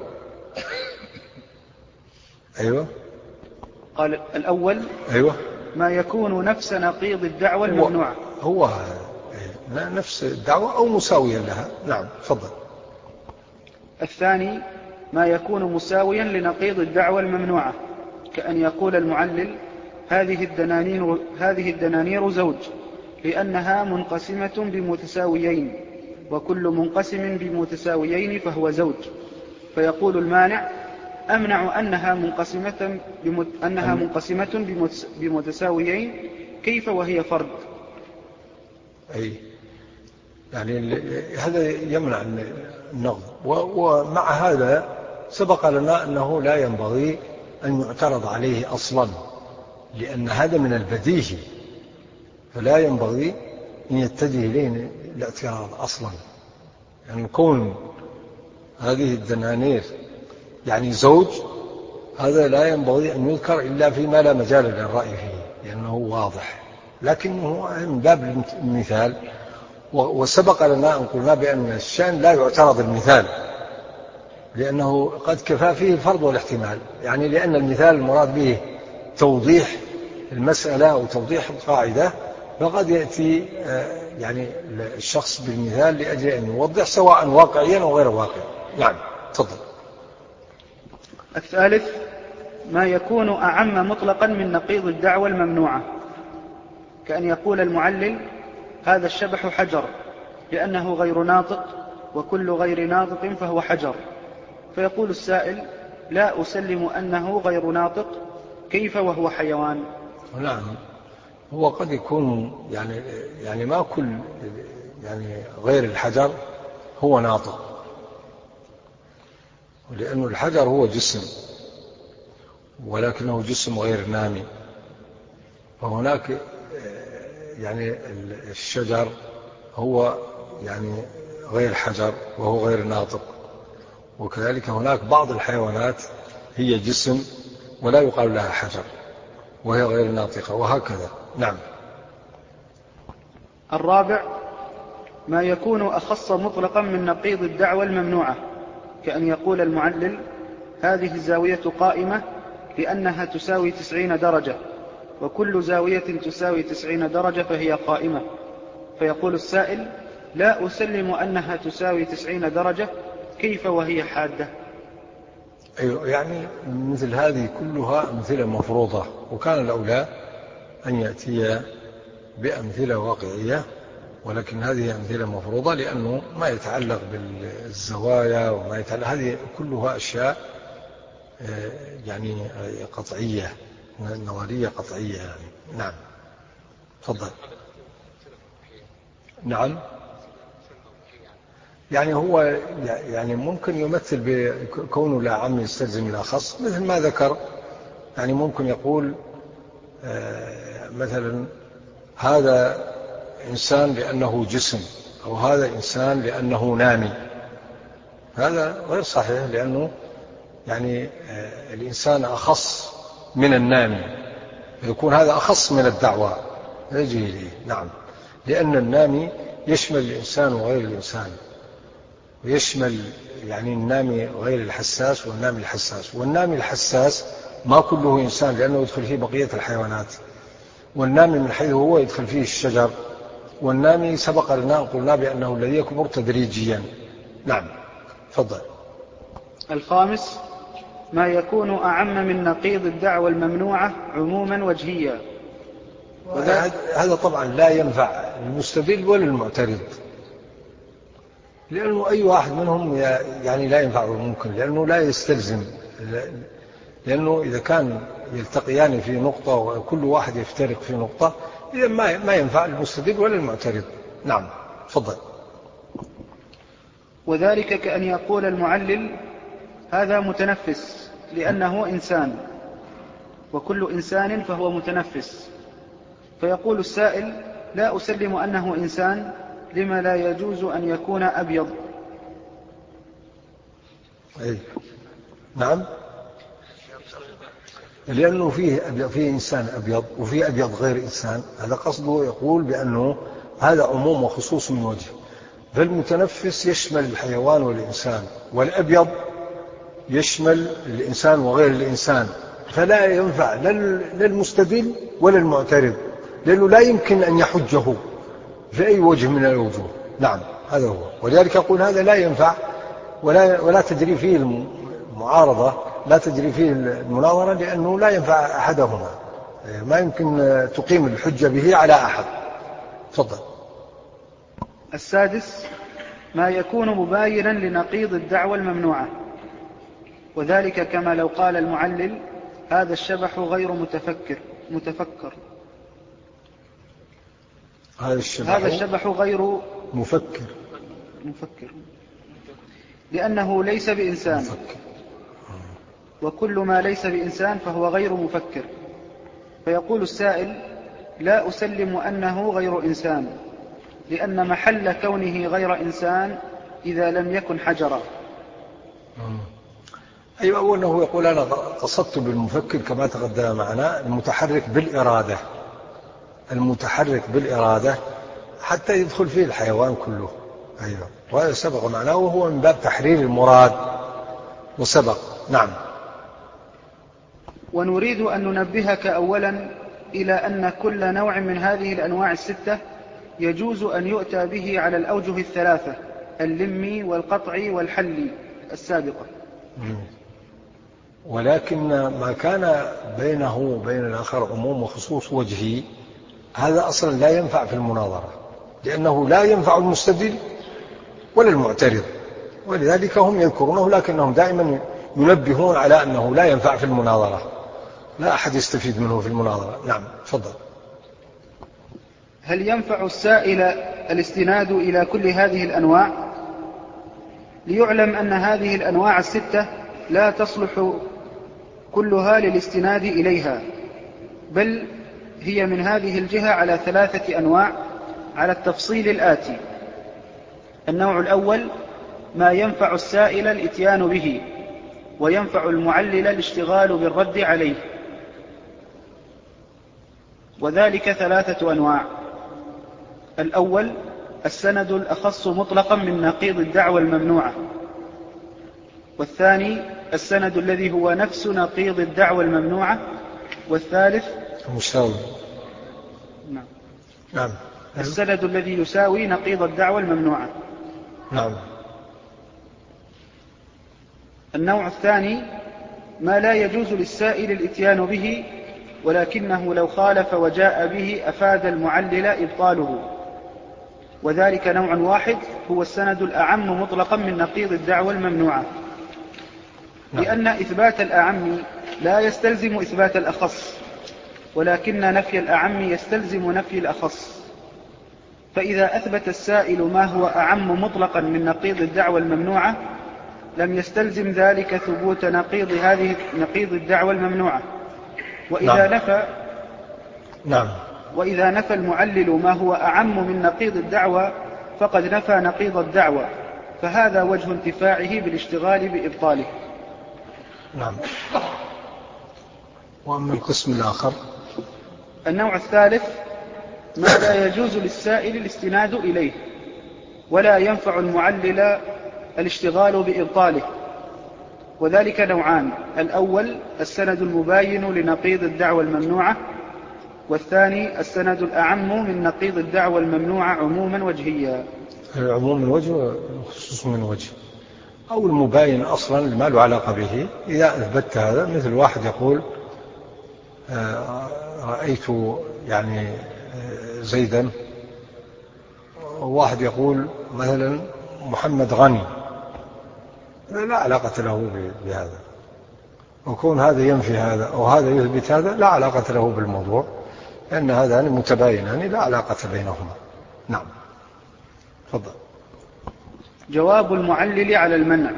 أيوة قال الأول أيوة ما يكون نفس نقيض الدعوة الممنوعة. هو, هو نفس الدعوة أو مساويا لها. نعم تفضل. الثاني ما يكون مساويا لنقيض الدعوة الممنوعة، كأن يقول المعلل هذه الدنانير, هذه الدنانير زوج، لأنها منقسمة بمتساويين، وكل منقسم بمتساويين فهو زوج. فيقول المانع أمنع أنها منقسمة, بمت... أنها منقسمة بمت... بمتساويين، كيف وهي فرد؟ أي يعني هذا يمنع النقض. ومع هذا سبق لنا أنه لا ينبغي أن يعترض عليه أصلا، لأن هذا من البديهي، فلا ينبغي أن يتجه إليه الاعتراض أصلا. يعني كون هذه الدنانير يعني زوج، هذا لا ينبغي أن يذكر إلا فيما لا مجال للرأي فيه، لأنه واضح، لكنه من باب المثال. وسبق لنا أن قلنا بأن الشأن لا يعترض المثال، لأنه قد كفى فيه الفرض والاحتمال، يعني لأن المثال المراد به توضيح المسألة أو توضيح القاعدة، فقد يأتي يعني الشخص بالمثال لأجل أن يوضح سواء واقعيا أو غير واقعي. نعم تفضل. الثالث ما يكون أعم مطلقا من نقيض الدعوة الممنوعة، كأن يقول المعلل هذا الشبح حجر، لأنه غير ناطق، وكل غير ناطق فهو حجر. فيقول السائل لا أسلم أنه غير ناطق، كيف وهو حيوان؟ نعم هو قد يكون يعني يعني ما كل يعني غير الحجر هو ناطق، لأن الحجر هو جسم، ولكنه جسم غير نامي. فهناك يعني الشجر هو يعني غير حجر وهو غير ناطق، وكذلك هناك بعض الحيوانات هي جسم ولا يقال لها حجر وهي غير ناطقة، وهكذا. نعم. الرابع ما يكون أخص مطلقا من نقيض الدعوة الممنوعة، كأن يقول المعلل هذه الزاوية قائمة لأنها تساوي تسعين درجة، وكل زاوية تساوي تسعين درجة فهي قائمة. فيقول السائل لا أسلم أنها تساوي تسعين درجة، كيف وهي حادة؟ أيوة يعني مثل هذه كلها أمثلة مفروضة، وكان الأولى أن يأتي بأمثلة واقعية، ولكن هذه أمثلة مفروضة لأنه ما يتعلق بالزوايا وما يتعلق، هذه كلها أشياء يعني قطعية، نظرية قطعية يعني. نعم تفضل. نعم يعني هو يعني ممكن يمثل بكونه لا عم يستلزم الأخص، مثل ما ذكر. يعني ممكن يقول مثلا هذا إنسان لأنه جسم، أو هذا إنسان لأنه نامي. هذا غير صحيح، لأنه يعني الإنسان أخص من النامي، يكون هذا أخص من الدعوة يجي إليه. نعم لأن النامي يشمل الإنسان وغير الإنسان، ويشمل يعني النامي غير الحساس والنامي الحساس. والنامي الحساس ما كله إنسان، لأنه يدخل فيه بقية الحيوانات. والنامي من حيث هو يدخل فيه الشجر. والنامي سبق لنا قلنا بأنه الذي يكبر تدريجيا. نعم تفضل. الخامس ما يكون أعم من نقيض الدعوة الممنوعة عموما وجهيا. هذا طبعا لا ينفع المستدل ولا المعترض، لأنه أي واحد منهم يعني لا ينفعه ممكن، لأنه لا يستلزم. لأنه إذا كان يلتقيان في نقطة وكل واحد يفترق في نقطة، إذا ما ما ينفع المستدل ولا المعترض. نعم تفضل. وذلك كأن يقول المعلل هذا متنفس لأنه إنسان، وكل إنسان فهو متنفس، فيقول السائل لا أسلم أنه إنسان لما لا يجوز أن يكون أبيض. أي. نعم، لأنه فيه, فيه إنسان أبيض وفيه أبيض غير إنسان، هذا قصده يقول بأنه هذا عموم وخصوص من وجه، فالمتنفس يشمل الحيوان والإنسان، والأبيض يشمل الإنسان وغير الإنسان، فلا ينفع للمستدل ولا المعترض، لأنه لا يمكن أن يحجه في أي وجه من الوجوه. نعم هذا هو، ولذلك أقول هذا لا ينفع ولا, ولا تجري فيه المعارضة، لا تجري فيه المناظرة، لأنه لا ينفع أحدهما، ما يمكن تقيم الحجة به على أحد. تفضل. السادس ما يكون مباينا لنقيض الدعوة الممنوعة، وذلك كما لو قال المعلل هذا الشبح غير متفكر متفكر هذا الشبح, هذا الشبح غير مفكر مفكر لأنه ليس بإنسان مفكر. وكل ما ليس بإنسان فهو غير مفكر، فيقول السائل لا أسلم أنه غير إنسان لأن محل كونه غير إنسان إذا لم يكن حجرا. أيوة، أوله يقول أنا قصدت بالمفكر كما تقدم معنا المتحرك بالإرادة، المتحرك بالإرادة حتى يدخل فيه الحيوان كله. أيوة، وهذا سبق معناه، وهو من باب تحرير المراد وسبق. نعم. ونريد أن ننبهك أولا إلى أن كل نوع من هذه الأنواع الستة يجوز أن يؤتى به على الأوجه الثلاثة اللمي والقطعي والحلي السابقة، ولكن ما كان بينه وبين الآخر عموم وخصوص وجهي هذا أصلا لا ينفع في المناظرة، لأنه لا ينفع المستدل ولا المعترض، ولذلك هم يذكرونه، لكنهم دائما ينبهون على أنه لا ينفع في المناظرة، لا أحد يستفيد منه في المناظرة. نعم تفضل. هل ينفع السائل الاستناد إلى كل هذه الأنواع؟ ليعلم أن هذه الأنواع الستة لا تصلح كلها للاستناد إليها، بل هي من هذه الجهة على ثلاثة أنواع على التفصيل الآتي. النوع الأول ما ينفع السائل الإتيان به وينفع المعلل الاشتغال بالرد عليه، وذلك ثلاثة أنواع. الأول السند الأخص مطلقا من نقيض الدعوى الممنوعة، والثاني السند الذي هو نفس نقيض الدعوى الممنوعة، والثالث مساوي. نعم. نعم. السند الذي يساوي نقيض الدعوى الممنوعة. نعم. النوع الثاني ما لا يجوز للسائل الإتيان به، ولكنه لو خالف وجاء به أفاد المعلل إبطاله، وذلك نوع واحد هو السند الأعم مطلقا من نقيض الدعوى الممنوعة، لأن إثبات الأعم لا يستلزم إثبات الأخص، ولكن نفي الأعم يستلزم نفي الأخص. فإذا أثبت السائل ما هو أعم مطلقا من نقيض الدعوى الممنوعة لم يستلزم ذلك ثبوت نقيض هذه نقيض الدعوى الممنوعة. وإذا نعم. نفى نعم. وإذا نفى المعلل ما هو أعم من نقيض الدعوى فقد نفى نقيض الدعوى، فهذا وجه انتفاعه بالاشتغال بإبطاله. نعم. وأما القسم الآخر النوع الثالث ما لا يجوز للسائل الاستناد إليه ولا ينفع المعلل الاشتغال بإبطاله، وذلك نوعان: الأول السند المباين لنقيض الدعوى الممنوعة، والثاني السند الأعم من نقيض الدعوى الممنوعة عموما وجهيا. العموم من وجه والخصوص من وجه، أو المباين أصلا ما له علاقة به. إذا أثبت هذا مثل واحد يقول رأيت يعني زيدا، وواحد يقول مثلا محمد غني، لا علاقة له بهذا. وكون هذا ينفي هذا أو هذا يثبت هذا لا علاقة له بالموضوع، لأن هذان متباينان لا علاقة بينهما. نعم. تفضل. جواب المعلل على المنع.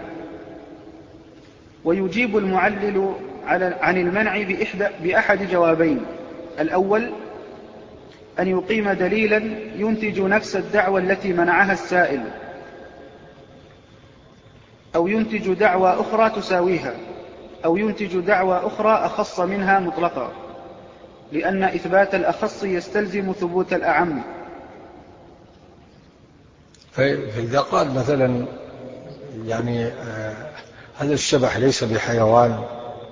ويجيب المعلل عن المنع بإحدى بأحد جوابين: الأول أن يقيم دليلا ينتج نفس الدعوى التي منعها السائل، أو ينتج دعوى أخرى تساويها، أو ينتج دعوى أخرى أخص منها مطلقا، لأن إثبات الأخص يستلزم ثبوت الأعم. فإذا قال مثلا يعني آه هذا الشبح ليس بحيوان،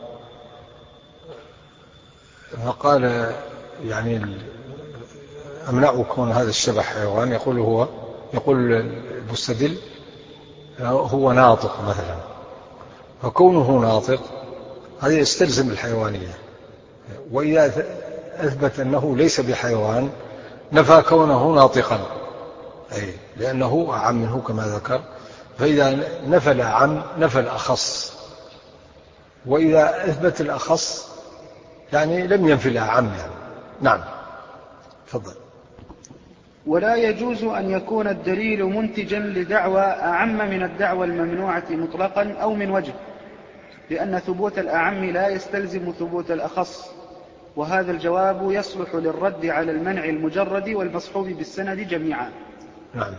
فقال يعني أمنع كون هذا الشبح حيوان، يقول هو يقول المستدل هو ناطق مثلا، فكونه ناطق هذا يستلزم الحيوانية. وإذا أثبت أنه ليس بحيوان نفى كونه ناطقا، أي لأنه أعم منه كما ذكر. فإذا نفى الأعم نفى الأخص، وإذا أثبت الأخص يعني لم ينفي الأعم يعني. نعم. تفضل. ولا يجوز أن يكون الدليل منتجا لدعوى أعم من الدعوى الممنوعة مطلقا أو من وجه، لأن ثبوت الأعم لا يستلزم ثبوت الأخص، وهذا الجواب يصلح للرد على المنع المجرد والمصحوب بالسند جميعا. نعم.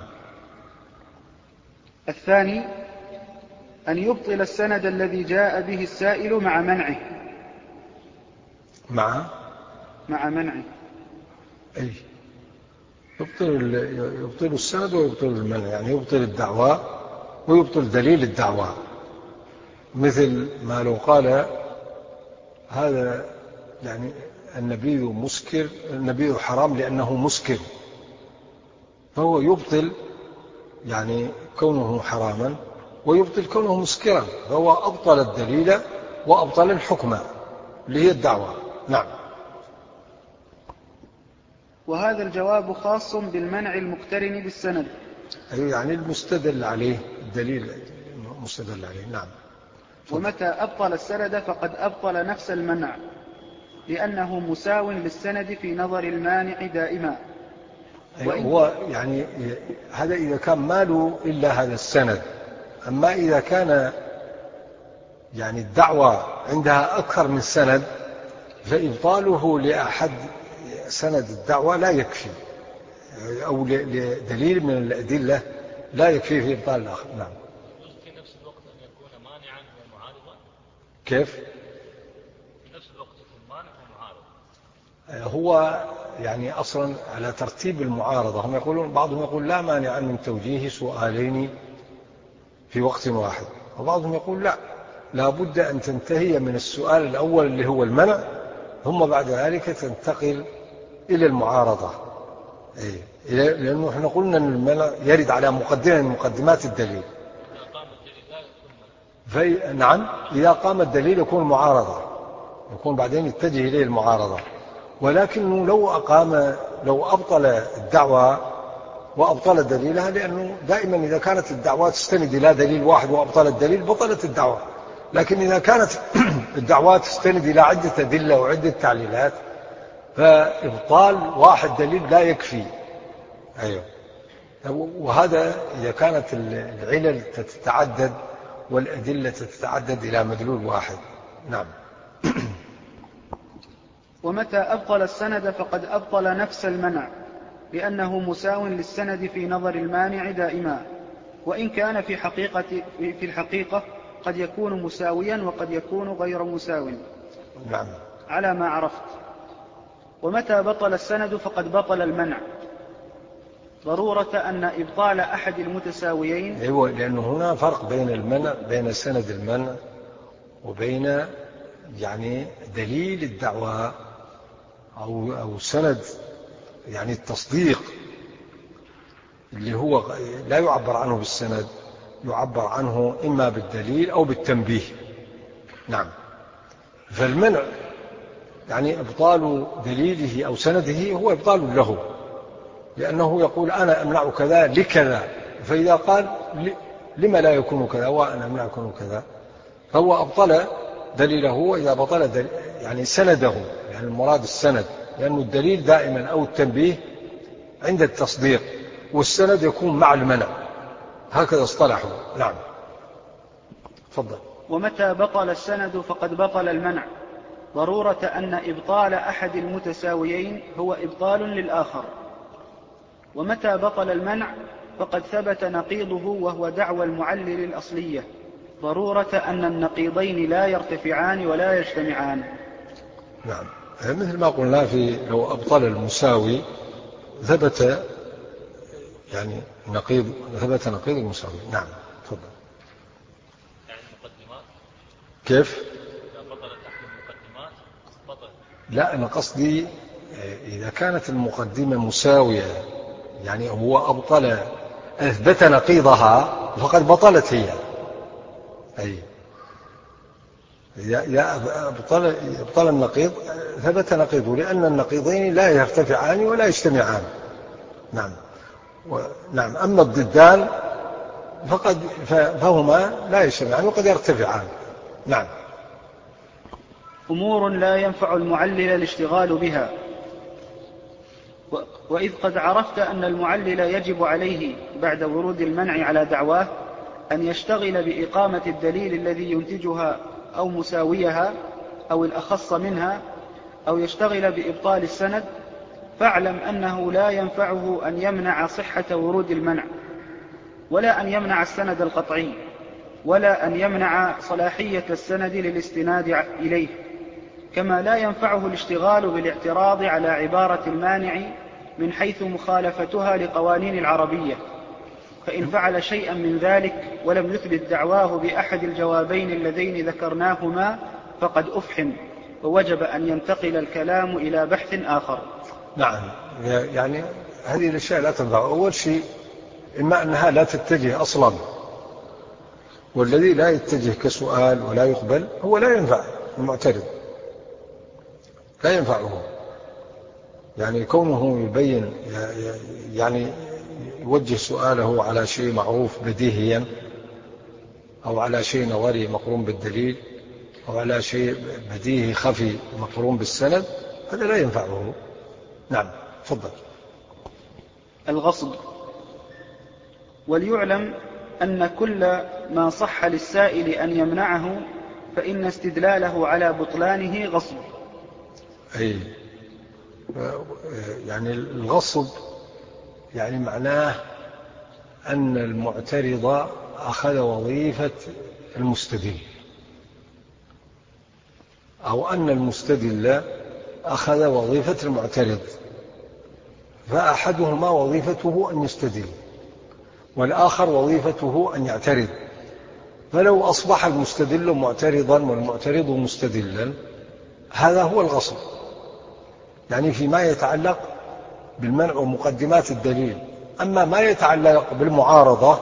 الثاني أن يبطل السند الذي جاء به السائل مع منعه. مع مع منعه أي يبطل يبطل السند ويبطل المنع، يعني يبطل الدعوى ويبطل دليل الدعوى. مثل ما لو قال هذا يعني النبي مسكر، النبي حرام لأنه مسكر، فهو يبطل يعني كونه حراما ويبطل كونه مسكرا، فهو أبطل الدليل وأبطل الحكم اللي هي الدعوة. نعم. وهذا الجواب خاص بالمنع المقترن بالسند، أي يعني المستدل عليه، الدليل المستدل عليه. نعم. ومتى أبطل السند فقد أبطل نفس المنع، لأنه مساو للسند في نظر المانع دائما. هو يعني هذا إذا كان ماله إلا هذا السند. أما إذا كان يعني الدعوة عندها أكثر من سند فإبطاله لأحد سند الدعوة لا يكفي، أو لدليل من الأدلة لا يكفي في إبطال الآخر. نعم. في نفس الوقت أن يكون مانعا ومعارضا. كيف؟ في نفس الوقت يكون مانع ومعارض. هو يعني أصلا على ترتيب المعارضة، هم يقولون بعضهم يقول لا مانع من توجيه سؤالين في وقت واحد، وبعضهم يقول لا، لا بد أن تنتهي من السؤال الأول اللي هو المنع، ثم بعد ذلك تنتقل إلى المعارضة. إيه؟ لأنه احنا قلنا أن المنع يرد على مقدمة من مقدمات الدليل. في نعم إذا قام الدليل يكون معارضة، يكون بعدين يتجه إليه المعارضة. ولكنه لو أقام لو أبطل الدعوة وأبطل دليلها، لأنه دائما إذا كانت الدعوة تستند إلى دليل واحد وأبطل الدليل بطلت الدعوة. لكن إذا كانت الدعوات تستند إلى عدة أدلة وعدة تعليلات فإبطال واحد دليل لا يكفي. أيوه. وهذا إذا كانت العلل تتعدد والأدلة تتعدد إلى مدلول واحد. نعم. ومتى أبطل السند فقد أبطل نفس المنع، لأنه مساو للسند في نظر المانع دائما، وإن كان في حقيقة في الحقيقة قد يكون مساويا وقد يكون غير مساو. نعم. على ما عرفت. ومتى بطل السند فقد بطل المنع، ضرورة أن إبطال أحد المتساويين. أيوة، لأنه هنا فرق بين المنع، بين سند المنع وبين يعني دليل الدعوة أو أو سند يعني التصديق اللي هو لا يعبر عنه بالسند، يعبر عنه إما بالدليل أو بالتنبيه. نعم. فالمنع يعني إبطال دليله أو سنده هو إبطال له، لأنه يقول أنا أمنع كذا لكذا، فإذا قال لما لا يكون كذا وأنا أمنع يكون كذا فهو أبطل دليله وإذا بطل دليل يعني سنده، يعني المراد السند، لأن الدليل دائما أو التنبيه عند التصديق، والسند يكون مع المنع، هكذا اصطلحوا. نعم تفضل. ومتى بطل السند فقد بطل المنع، ضرورة أن إبطال أحد المتساويين هو إبطال للآخر. ومتى بطل المنع فقد ثبت نقيضه وهو دعوى المعلل الأصلية، ضرورة أن النقيضين لا يرتفعان ولا يجتمعان. نعم، مثل ما قلنا في لو أبطل المساوي ثبت يعني نقيض، ثبت نقيض المساوي. نعم تفضل. يعني المقدمات كيف؟ إذا بطلت أحد المقدمات بطل. لا، أنا قصدي إذا كانت المقدمة مساوية، يعني هو أبطل أثبت نقيضها فقد بطلت هي. أي إذا أبطل, أبطل النقيض ثبت نقيضه، لأن النقيضين لا يرتفعان ولا يجتمعان. نعم. نعم. أما الضدان فقد فهما لا يجتمعان وقد يرتفعان. نعم. أمور لا ينفع المعلل الاشتغال بها. وإذ قد عرفت أن المعلل يجب عليه بعد ورود المنع على دعواه أن يشتغل بإقامة الدليل الذي ينتجها أو مساويها أو الأخص منها، أو يشتغل بإبطال السند، فاعلم أنه لا ينفعه أن يمنع صحة ورود المنع، ولا أن يمنع السند القطعي، ولا أن يمنع صلاحية السند للاستناد إليه، كما لا ينفعه الاشتغال بالاعتراض على عبارة المانع من حيث مخالفتها لقوانين العربية، فإن فعل شيئا من ذلك ولم يثبت دعواه بأحد الجوابين اللذين ذكرناهما فقد أفحم، ووجب أن ينتقل الكلام إلى بحث آخر. نعم، يعني هذه الأشياء لا تنفع. أول شيء إما أنها لا تتجه أصلا، والذي لا يتجه كسؤال ولا يقبل هو لا ينفع المعترض، لا ينفعه. يعني كونه يبين يعني يوجه سؤاله على شيء معروف بديهيا، أو على شيء نظري مقرون بالدليل، أو على شيء بديهي خفي مقرون بالسند، هذا لا ينفعه. نعم تفضل. الغصب. وليعلم أن كل ما صح للسائل أن يمنعه فإن استدلاله على بطلانه غصب. أي يعني الغصب يعني معناه أن المعترض أخذ وظيفة المستدل، أو أن المستدل أخذ وظيفة المعترض، فأحدهما وظيفته أن يستدل والآخر وظيفته أن يعترض. فلو أصبح المستدل معترضا والمعترض مستدلا، هذا هو الغصب، يعني فيما يتعلق بالمنع ومقدمات الدليل. أما ما يتعلق بالمعارضة،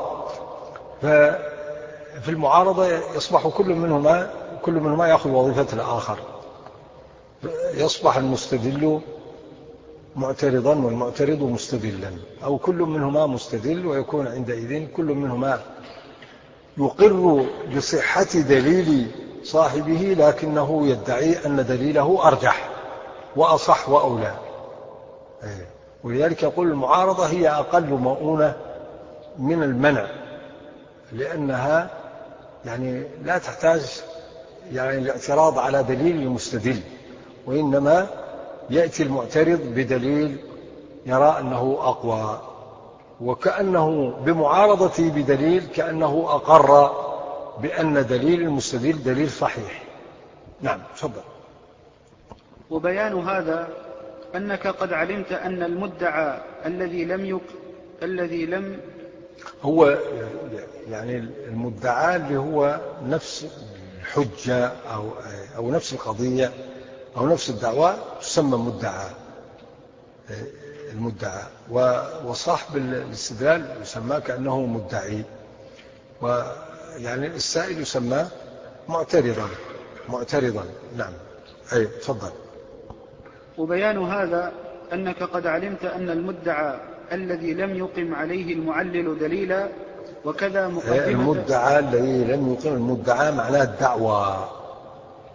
ففي المعارضة يصبح كل منهما كل منهما يأخذ وظيفة الآخر، يصبح المستدل معترضا والمعترض مستدلا، أو كل منهما مستدل، ويكون عندئذ كل منهما يقر بصحة دليل صاحبه، لكنه يدعي أن دليله أرجح وأصح وأولى. ولذلك يقول المعارضة هي أقل مؤونة من المنع، لأنها يعني لا تحتاج يعني الاعتراض على دليل المستدل، وإنما يأتي المعترض بدليل يرى أنه أقوى، وكأنه بمعارضته بدليل كأنه أقر بأن دليل المستدل دليل صحيح. نعم تفضل. وبيان هذا أنك قد علمت أن المدعى الذي لم يق... الذي لم هو يعني المدعى اللي هو نفس الحجة أو, أو نفس القضية أو نفس الدعوة تسمى مدعى المدعى، وصاحب الاستدلال يسمى كأنه مدعي، ويعني السائل يسمى معترضا معترضا. نعم أي تفضل. وبيان هذا أنك قد علمت أن المدعى الذي لم يقم عليه المعلل دليلا وكذا مقدمة. المدعى الذي لم يقم، المدعى معناه الدعوة،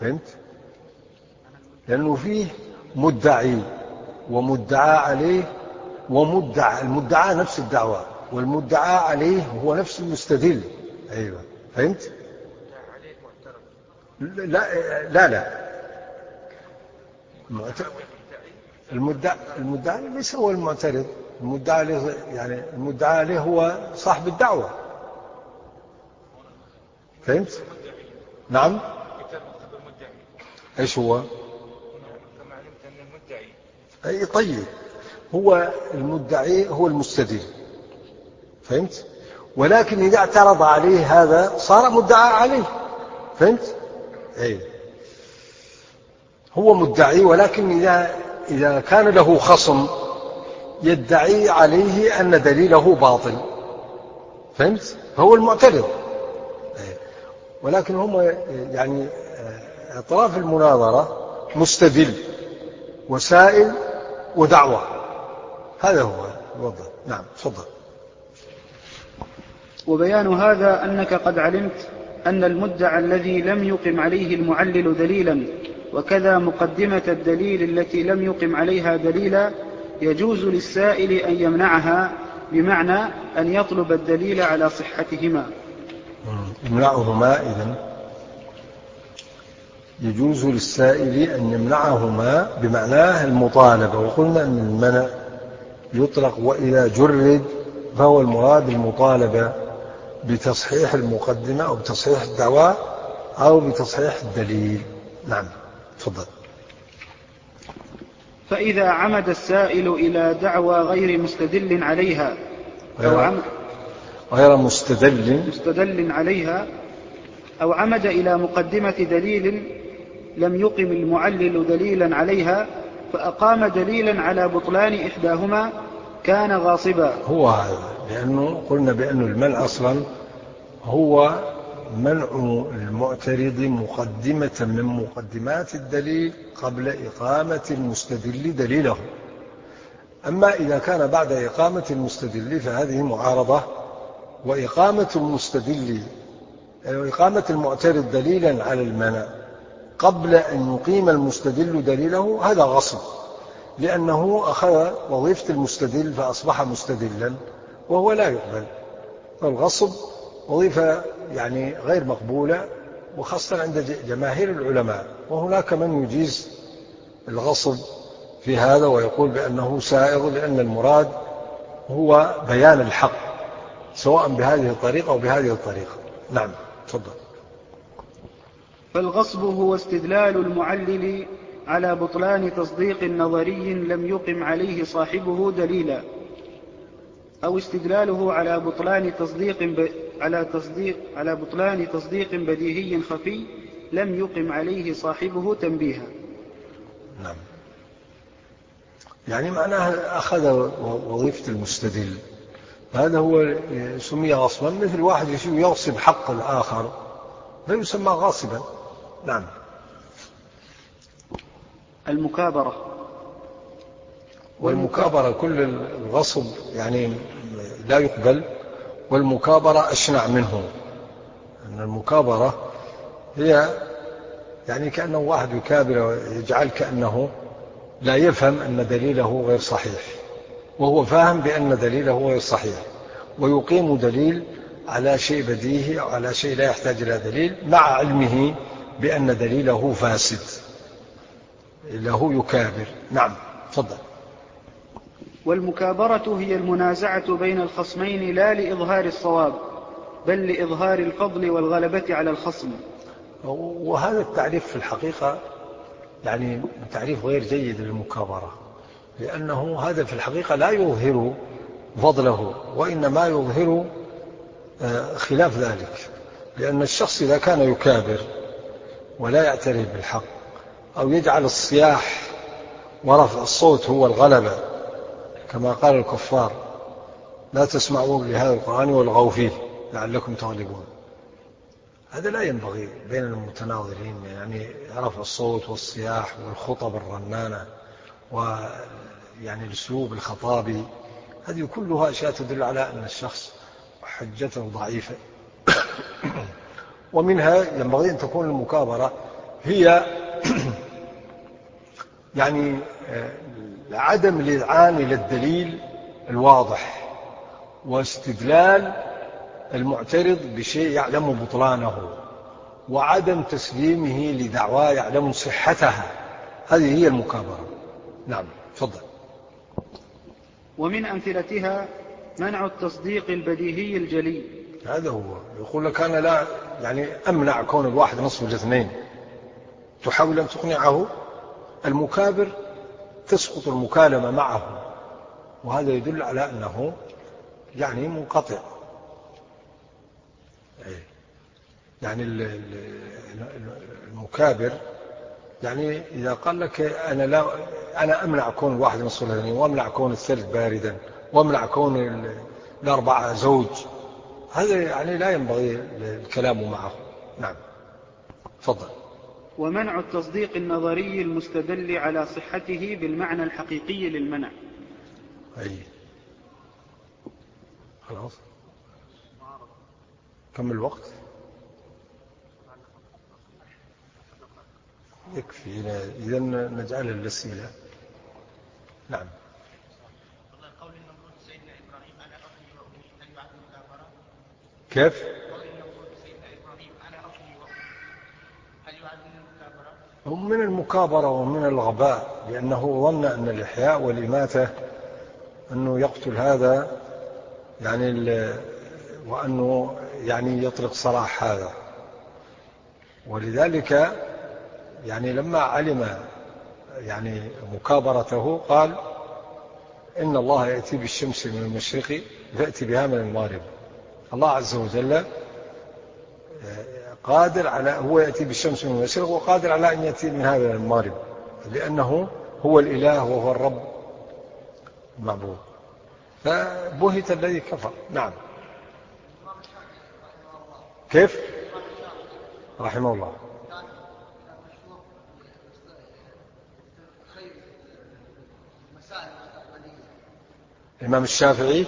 فهمت؟ لأنه فيه مدعي ومدعى عليه ومدعى، المدعى نفس الدعوة والمدعى عليه هو نفس المستدل. أيوة فهمت؟ لا لا لا المدعى المدعى ليس هو المعترض، المدعى عليه يعني المدعى عليه هو صاحب الدعوة. فهمت؟ نعم. ايش هو؟ كما علمت ان المدعي اي طيب، هو المدعي هو المستدل. فهمت؟ ولكن إذا اعترض عليه هذا صار مدعى عليه. فهمت؟ اي هو مدعي، ولكن إذا إذا كان له خصم يدعي عليه أن دليله باطل، فهمت؟ فهو المعترض. ولكن هم يعني أطراف المناظرة مستدل وسائل ودعوة، هذا هو الوضع. نعم تفضل. وبيان هذا أنك قد علمت أن المدعى الذي لم يقم عليه المعلل دليلا وكذا مقدمة الدليل التي لم يقم عليها دليلا يجوز للسائل أن يمنعها، بمعنى أن يطلب الدليل على صحتهما. يمنعهما إذن يجوز للسائل أن يمنعهما بمعناه المطالبة. وقلنا أن المنع يطلق وإذا جرد فهو المراد المطالبة بتصحيح المقدمة أو بتصحيح الدعوة أو بتصحيح الدليل. نعم تفضل. فإذا عمد السائل إلى دعوى غير مستدل عليها أو عمد غير مستدل مستدل عليها أو عمد إلى مقدمة دليل لم يقم المعلل دليلا عليها فأقام دليلا على بطلان إحداهما كان غاصبا. هو هذا، لأنه قلنا بأن المنع أصلا هو منع المعترض مقدمة من مقدمات الدليل قبل إقامة المستدل دليله. أما إذا كان بعد إقامة المستدل فهذه معارضة، وإقامة المستدل إقامة المعترض دليلا على المنع قبل أن يقيم المستدل دليله هذا غصب، لأنه أخذ وظيفة المستدل فأصبح مستدلا وهو لا يقبل. فالغصب وظيفة يعني غير مقبولة، وخاصة عند جماهير العلماء. وهناك من يجيز الغصب في هذا ويقول بأنه سائغ، لأن المراد هو بيان الحق سواء بهذه الطريقة أو بهذه الطريقة. نعم تفضل. فالغصب هو استدلال المعلل على بطلان تصديق نظري لم يقم عليه صاحبه دليلا، أو استدلاله على بطلان تصديق ب... على تصديق على بطلان تصديق بديهي خفي لم يقم عليه صاحبه تنبيها. نعم، يعني معناها أخذ وظيفة المستدل، هذا هو سمي غصبا. مثل واحد يغصب حق الآخر فيسمى غاصبا. نعم. المكابرة. والمكابرة كل الغصب يعني لا يقبل، والمكابرة أشنع منه. أن المكابرة هي يعني كأنه واحد يكابر ويجعل كأنه لا يفهم أن دليله غير صحيح، وهو فاهم بأن دليله غير صحيح، ويقيم دليل على شيء بديهي أو على شيء لا يحتاج إلى دليل مع علمه بأن دليله فاسد، له يكابر. نعم تفضل. والمكابرة هي المنازعة بين الخصمين لا لإظهار الصواب بل لإظهار الفضل والغلبة على الخصم. وهذا التعريف في الحقيقة يعني تعريف غير جيد للمكابرة، لأنه هذا في الحقيقة لا يظهر فضله، وإنما يظهر خلاف ذلك. لأن الشخص إذا كان يكابر ولا يعترف بالحق أو يجعل الصياح ورفع الصوت هو الغلبة كما قال الكفار لا تسمعوا لهذا القرآن والغوا فيه لعلكم تغلبون، هذا لا ينبغي بين المتناظرين. يعني رفع الصوت والصياح والخطب الرنانة ويعني الأسلوب الخطابي، هذه كلها أشياء تدل على أن الشخص حجته ضعيفة. ومنها ينبغي أن تكون المكابرة هي يعني عدم الإذعان إلى الدليل الواضح واستدلال المعترض بشيء يعلم بطلانه وعدم تسليمه لدعوى يعلم صحتها. هذه هي المكابرة. نعم تفضل. ومن أمثلتها منع التصديق البديهي الجلي. هذا هو يقول لك أنا لا يعني أمنع كون الواحد نصف الاثنين، تحاول أن تقنعه. المكابر تسقط المكالمة معه، وهذا يدل على أنه يعني منقطع. يعني المكابر يعني إذا قال لك أنا لا أنا أمنع كون الواحد نصف الاثنين، وأمنع كون الثلج باردا، وأمنع كون الأربعة زوج، هذا يعني لا ينبغي الكلام معه. نعم تفضل. ومنع التصديق النظري المستدل على صحته بالمعنى الحقيقي للمنع. أي خلاص كم الوقت؟ يكفي إذا نجعل الأسئلة. نعم. كيف؟ هم من المكابرة ومن الغباء، لأنه ظن أن الإحياء والإماتة أنه يقتل هذا يعني وأنه يعني يطلق سراح هذا، ولذلك يعني لما علم يعني مكابرته قال إن الله يأتي بالشمس من المشرق فأتي بها من المغرب. الله عز وجل قادر على هو يأتي بالشمس من المشرق وقادر على أن يأتي من هذا المغرب، لأنه هو الإله وهو الرب المعبود. فبهت الذي كفر. نعم. كيف؟ رحمه الله. الإمام الشافعي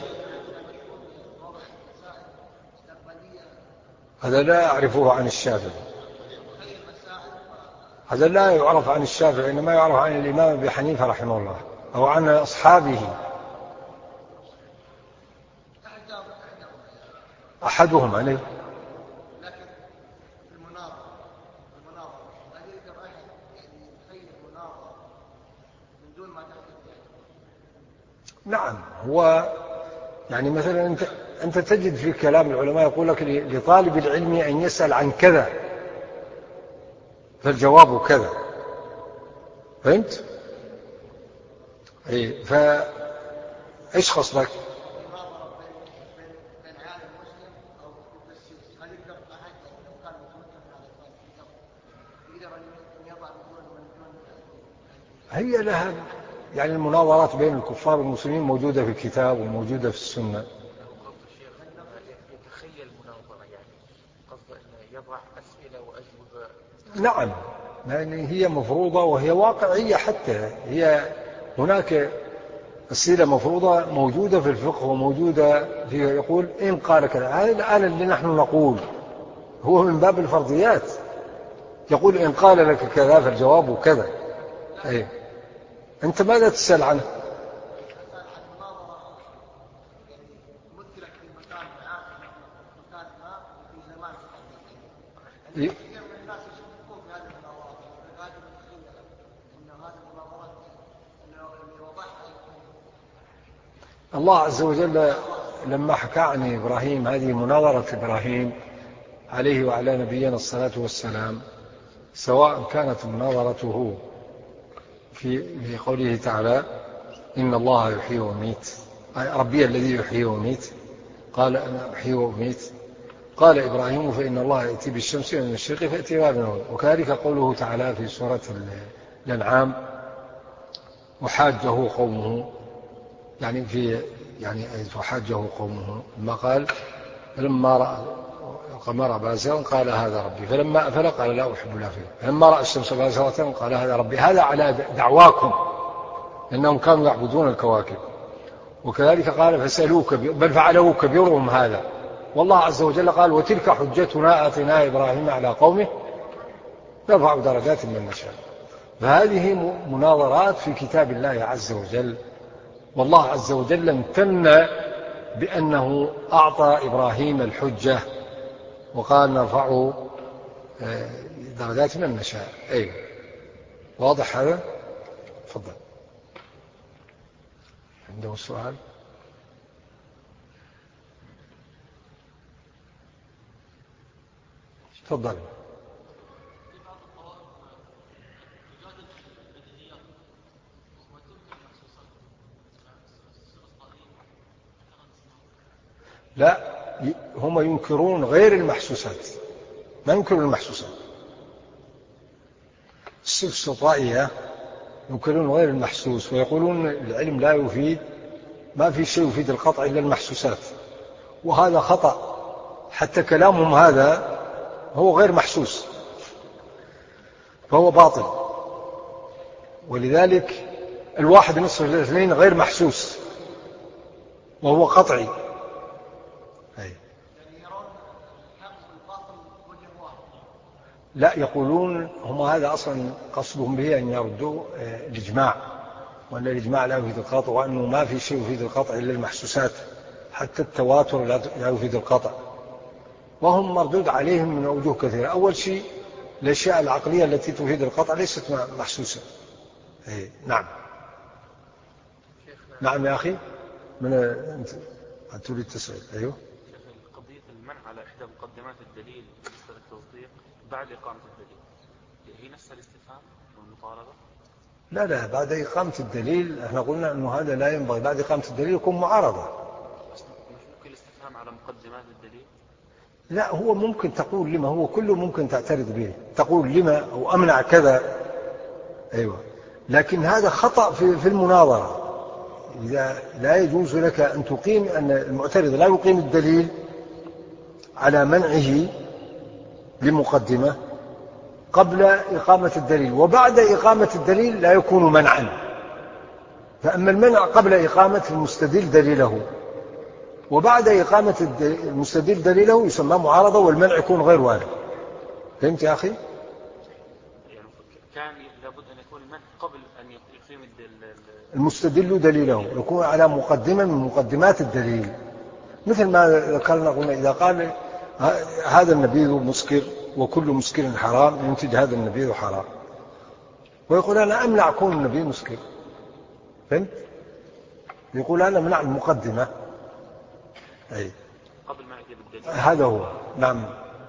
هذا لا أعرفه عن الشافعي، هذا لا يعرف عن الشافعي، إنما يعرف عن الإمام أبي حنيفة رحمه الله أو عن أصحابه. أحدهم عليه. لكن المناظرة المناظرة هل يقدر أحد يعني يتخيل مناظرة من دون ما تحدث؟ نعم. هو يعني مثلا أنت أنت تجد في كلام العلماء يقول لك لطالب العلم أن يسأل عن كذا فالجواب كذا. فهمت؟ إيه. فإيش قصدك؟ هي لها يعني المناظرات بين الكفار والمسلمين موجودة في الكتاب وموجودة في السنة. يتخيل مناظرة يعني قصده أنه يضع أسئلة وأجوبة. نعم، يعني هي مفروضة وهي واقعية، حتى هي هناك أسئلة مفروضة موجودة في الفقه وموجودة في يقول إن قال كذا. هذا الآن اللي نحن نقول هو من باب الفرضيات، يقول إن قال لك كذا فالجواب كذا. أي أنت ماذا تسأل عنه؟ الله عز وجل لما حكى عن إبراهيم هذه مناظرة إبراهيم عليه وعلى نبينا الصلاة والسلام، سواء كانت مناظرته في قوله تعالى إن الله يحيي ويميت، ربي الذي يحيي ويميت، قال أنا أحيي وأميت. قال إبراهيم فإن الله يأتي بالشمس من المشرق فأتي بها من المغرب. وكذلك قوله تعالى في سورة الأنعام وحاجه قومه، يعني في يعني وحاجه قومه لما قال فلما رأى القمر بازغا قال هذا ربي فلما أفل قال لا أحب الآفلين فلما رأى الشمس بازغة قال هذا ربي. هذا على دعواكم لأنهم كانوا يعبدون الكواكب. وكذلك قال فسألوك بل فعله كبيرهم هذا. والله عز وجل قال وتلك حجتنا آتيناها إبراهيم على قومه نرفع درجات من نشاء. فهذه مناظرات في كتاب الله عز وجل، والله عز وجل امتن بأنه أعطى إبراهيم الحجة وقال نرفعه درجات من نشاء. أيوة، واضح هذا؟ تفضل. عنده سؤال؟ تفضل. لا، هم ينكرون غير المحسوسات، ما ينكرون المحسوسات. السفسطائية ينكرون غير المحسوس ويقولون العلم لا يفيد، ما في شيء يفيد القطع إلا المحسوسات، وهذا خطأ. حتى كلامهم هذا هو غير محسوس فهو باطل. ولذلك الواحد نصف الاثنين غير محسوس وهو قطعي. لا، يقولون هم هذا أصلا قصدهم به أن يردوا الإجماع، وأن الإجماع لا يفيد القطع، وأنه ما في شيء يفيد القطع إلا المحسوسات، حتى التواتر لا يفيد القطع. وهم مردود عليهم من أوجه كثيرة. أول شيء الأشياء العقلية التي تفيد القطع ليست محسوسة. أي نعم. نعم يا أخي، من أنت تريد تسأل؟ أيوه. قضية المنع على إحدى مقدمات الدليل بالنسبة للتصديق بعد إقامة الدليل هي نفس الاستفهام والمطالبة؟ لا لا، بعد إقامة الدليل احنا قلنا أنه هذا لا ينبغي. بعد إقامة الدليل يكون معارضة. مش ممكن الاستفهام على مقدمات الدليل؟ لا، هو ممكن تقول لما، هو كله ممكن تعترض به، تقول لما أو أمنع كذا. أيوة، لكن هذا خطأ في في المناظرة. إذا لا يجوز لك أن تقيم، أن المعترض لا يقيم الدليل على منعه لمقدمة قبل إقامة الدليل، وبعد إقامة الدليل لا يكون منعا. فأما المنع قبل إقامة المستدل دليله، وبعد إقامة المستدل دليله يسمى معارضة، والمنع يكون غير وارد. فهمت يا أخي؟ يعني كان لابد أن يكون المنع قبل أن يقيم المستدل دليله، يكون على مقدمة من مقدمات الدليل. مثل ما ذكرنا، قلنا إذا قال هذا النبيذ مسكر وكل مسكر حرام ينتج هذا النبيذ حرام، ويقول أنا أمنع كون النبيذ مسكر. فهمت؟ يقول أنا منع المقدمة. أي قبل ما يجيب الدليل. هذا هو. نعم.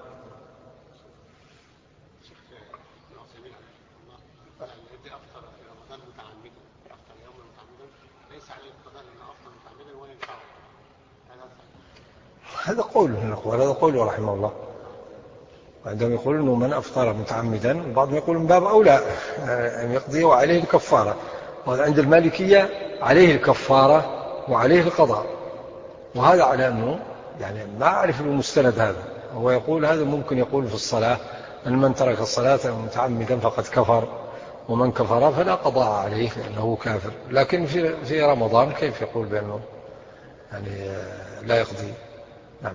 هذا قول من الأقوال، هذا قوله رحمه الله. وعندما يقول أنه من أفطر متعمدا، وبعضهم يقول من باب أولى أن يقضي وعليه الكفارة. وعند المالكية عليه الكفارة وعليه القضاء. وهذا على أنه يعني ما أعرف المستند هذا. هو يقول هذا ممكن يقول في الصلاة أن من ترك الصلاة متعمدا فقد كفر، ومن كفر فلا قضاء عليه لأنه كافر. لكن في في رمضان كيف يقول بأنه يعني لا يقضي؟ نعم.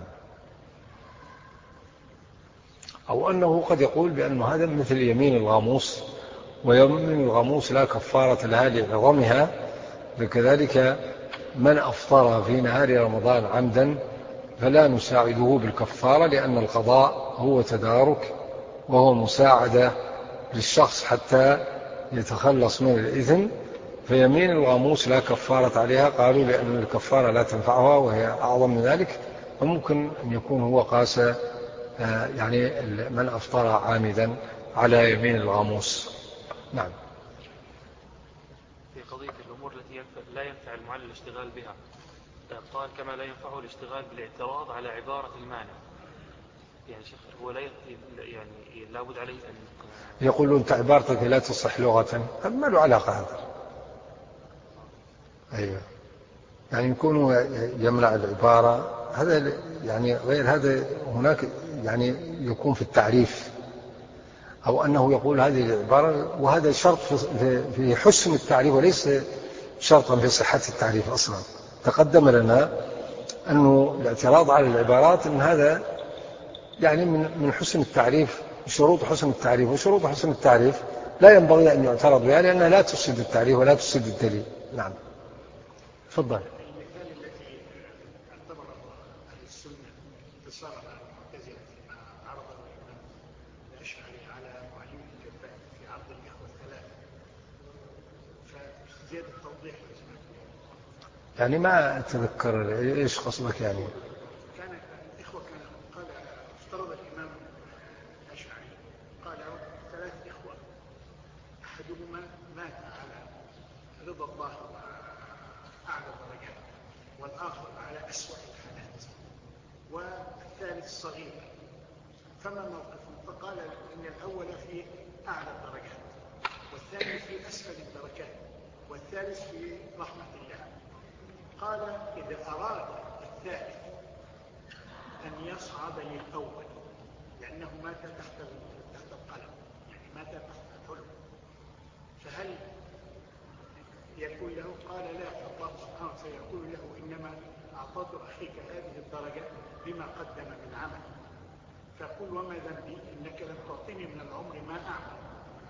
أو أنه قد يقول بأنه هذا مثل يمين الغاموس، ويمين الغاموس لا كفارة لها لعظمها، فكذلك من أفطر في نهار رمضان عمدا فلا نساعده بالكفارة، لأن القضاء هو تدارك وهو مساعدة للشخص حتى يتخلص من الإثم. فيمين الغاموس لا كفارة عليها، قالوا لأن الكفارة لا تنفعها وهي أعظم من ذلك. فممكن أن يكون هو قاس يعني من أفطر عامدا على يمين الغاموس. نعم. في قضية الأمور التي لا ينفع المعلل الاشتغال بها، قال كما لا ينفعه الاشتغال بالاعتراض على عبارة المانع. يعني شيخ هو لا يعني لابد عليه أن يقولون أنت عبارتك لا تصح لغة، ما له علاقة هذا. أيوة، يعني يكون يمنع العبارة هذا يعني غير هذا. هناك يعني يكون في التعريف، أو أنه يقول هذه العبارة، وهذا شرط في حسن التعريف وليس شرطا في صحة التعريف أصلا. تقدم لنا أنه الاعتراض على العبارات أن هذا يعني من حسن التعريف شروط حسن التعريف، وشروط حسن التعريف لا ينبغي أن يعترض بها لأنها لا تفسد التعريف ولا تفسد الدليل. نعم تفضل. المثال التي اعتبره أهل السنة انتصارا على المعتزلة فيما عرض الإمام الأشعري على معين الجبائي في عرض الإخوة الثلاثة، فزيادة التوضيح يعني ما أتذكر إيش قصدك يعني. كان الإخوة كان قال افترض الإمام الأشعري قال ثلاث إخوة أحدهما مات على رضا الله وأعلى الدرجات، والآخر على أسوأ الحالات، والثالث صغير، فما موقفهم؟ فقال إن الأول في أعلى الدرجات، والثاني في أسفل الدرجات، والثالث في رحمة الله. قال إذا أراد الثالث أن يصعد للأول لأنه مات تحت تحت القلم، يعني مات تحت الحلم، فهل يقول له؟ قال لا، الله سبحانه سيقول له إنما أعطيت أخيك هذه الدرجة بما قدم من عمل، فقل وما ذنبي إنك لم تعطيني من العمر ما أعمل.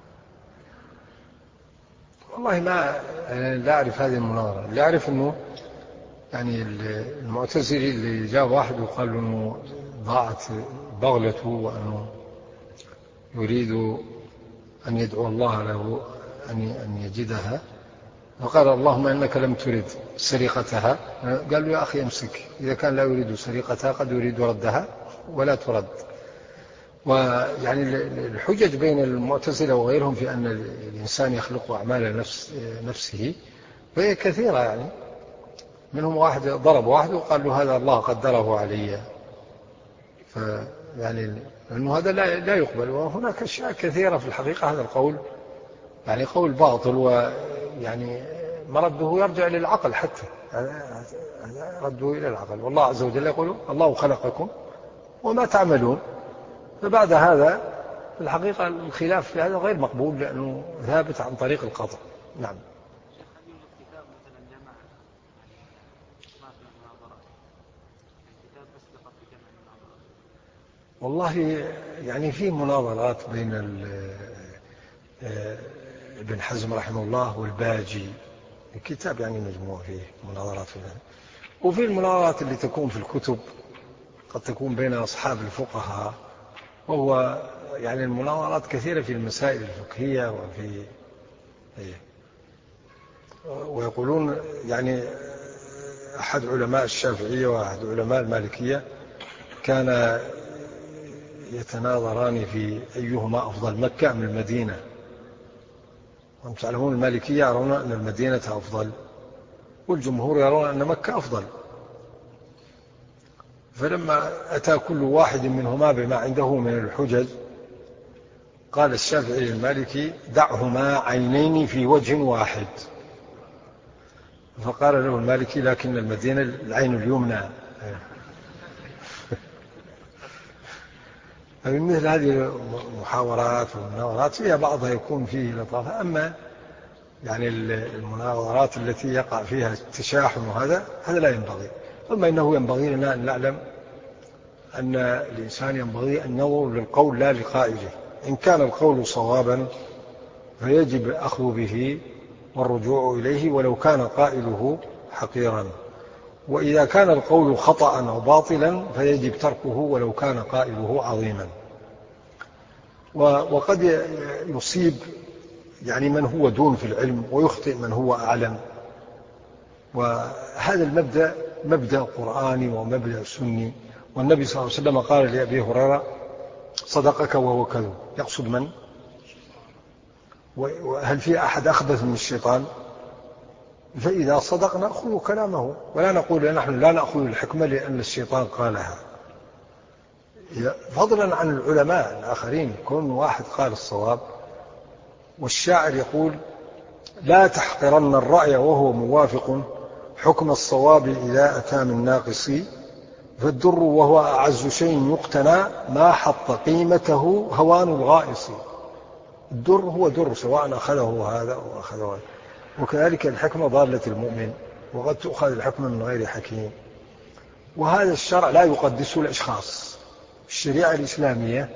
والله ما لا أعرف هذه المناظرة. اللي أعرف أنه يعني المعتزلي اللي جاء واحد وقال له أنه ضاعت بغلته وأنه يريد أن يدعو الله له أن يجدها، فقال اللهم إنك لم ترد سرقتها. قال له يا أخي امسك، إذا كان لا يريد سرقتها قد يريد ردها ولا ترد. ويعني الحجج بين المعتزلة وغيرهم في أن الإنسان يخلق أعمال نفس نفسه فهي كثيرة، يعني منهم واحد ضرب واحد وقال له هذا الله قدره علي، فيعني أنه هذا لا لا يقبل. وهناك أشياء كثيرة في الحقيقة هذا القول يعني قول باطل، ويعني مرده يرجع للعقل، حتى رده إلى العقل. والله عز وجل يقول الله خلقكم وما تعملون، فبعد هذا في الحقيقة الخلاف في هذا غير مقبول لأنه ثابت عن طريق القطع. نعم. والله يعني في مناظرات بين ابن حزم رحمه الله والباجي، الكتاب يعني مجموع فيه مناظرات فيه. وفي المناظرات اللي تكون في الكتب قد تكون بين أصحاب الفقهاء، وهو يعني المناظرات كثيرة في المسائل الفقهية وفي ويقولون يعني أحد علماء الشافعية وأحد علماء المالكية كان يتناظران في أيهما أفضل، مكة أم المدينة. وأنتم تعلمون المالكية يرون أن المدينة أفضل، والجمهور يرون أن مكة أفضل. فلما أتى كل واحد منهما بما عنده من الحجج قال الشافعي للمالكي دعهما عينين في وجه واحد. فقال له المالكي لكن المدينة العين اليمنى. مثل هذه المحاورات والمناظرات فيها بعضها يكون فيه لطافة، أما يعني المناظرات التي يقع فيها التشاحن وهذا هذا لا ينبغي. ثم إنه ينبغي لنا أن نعلم أن الإنسان ينبغي أن ينظر للقول لا لقائله. إن كان القول صوابا فيجب الأخذ به والرجوع إليه ولو كان قائله حقيرا، وإذا كان القول خطأ أو باطلا فيجب تركه ولو كان قائله عظيما. وقد يصيب يعني من هو دون في العلم ويخطئ من هو أعلم، وهذا المبدأ مبدأ قرآني ومبدأ سني. والنبي صلى الله عليه وسلم قال لأبي هريرة صدقك وهو كذب، يقصد من؟ وهل في أحد أخبث من الشيطان؟ فإذا صدق نأخذ كلامه ولا نقول نحن لا نأخذ الحكمة لأن الشيطان قالها، فضلا عن العلماء الآخرين. كون واحد قال الصواب، والشاعر يقول لا تحقرن الرأي وهو موافق حكم الصواب إذا أتى من ناقص، فالدر وهو أعز شيء يقتنى ما حط قيمته هوان الغائص. الدر هو در سواء أخذه هذا أو أخذه هذا. وكذلك الحكمة ضالة المؤمن، وقد تؤخذ الحكمة من غير حكيم. وهذا الشرع لا يقدس الأشخاص. الشريعة الإسلامية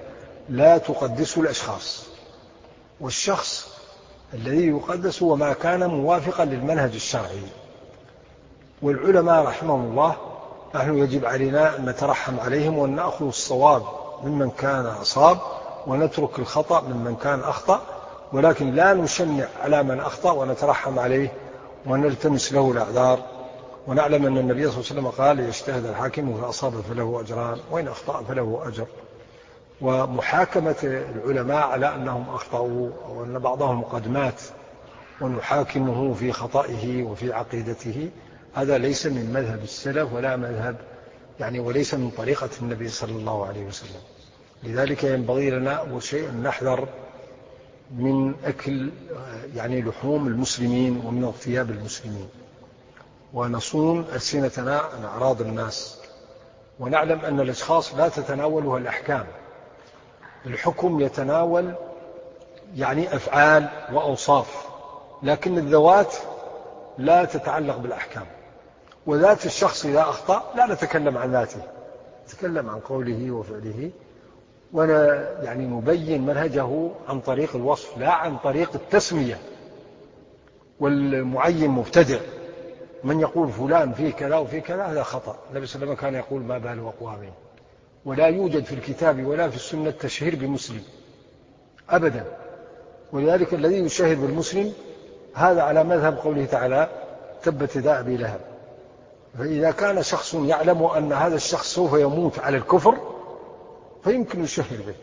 لا تقدسه الأشخاص، والشخص الذي يقدس هو ما كان موافقا للمنهج الشرعي. والعلماء رحمهم الله نحن يجب علينا أن نترحم عليهم وأن نأخذ الصواب ممن كان أصاب ونترك الخطأ ممن كان أخطأ، ولكن لا نشنع على من أخطأ ونترحم عليه ونلتمس له الأعذار، ونعلم أن النبي صلى الله عليه وسلم قال: يجتهد الحاكم فأصاب فله أجران وإن أخطأ فله أجر. ومحاكمة العلماء على أنهم أخطأوا أو أن بعضهم قد مات ونحاكمه في خطئه وفي عقيدته، هذا ليس من مذهب السلف ولا مذهب يعني وليس من طريقة النبي صلى الله عليه وسلم. لذلك ينبغي لنا أول شيء أن نحذر من أكل يعني لحوم المسلمين ومن اغتياب المسلمين، ونصون ألسنتنا عن أعراض الناس، ونعلم أن الأشخاص لا تتناولها الأحكام. الحكم يتناول يعني أفعال وأوصاف، لكن الذوات لا تتعلق بالأحكام. وذات الشخص إذا أخطأ لا نتكلم عن ذاته، نتكلم عن قوله وفعله، ولا يعني نبين منهجه عن طريق الوصف لا عن طريق التسمية. والمعين مبتدع، من يقول فلان فيه كذا وفيه كذا هذا خطأ. النبي صلى الله عليه وسلم كان يقول: ما بال أقوام. ولا يوجد في الكتاب ولا في السنة تشهير بمسلم أبدا. ولذلك الذي يشهر بالمسلم هذا على مذهب قوله تعالى: تبت يدا أبي لهب. فإذا كان شخص يعلم أن هذا الشخص سوف يموت على الكفر فيمكن يشهر به.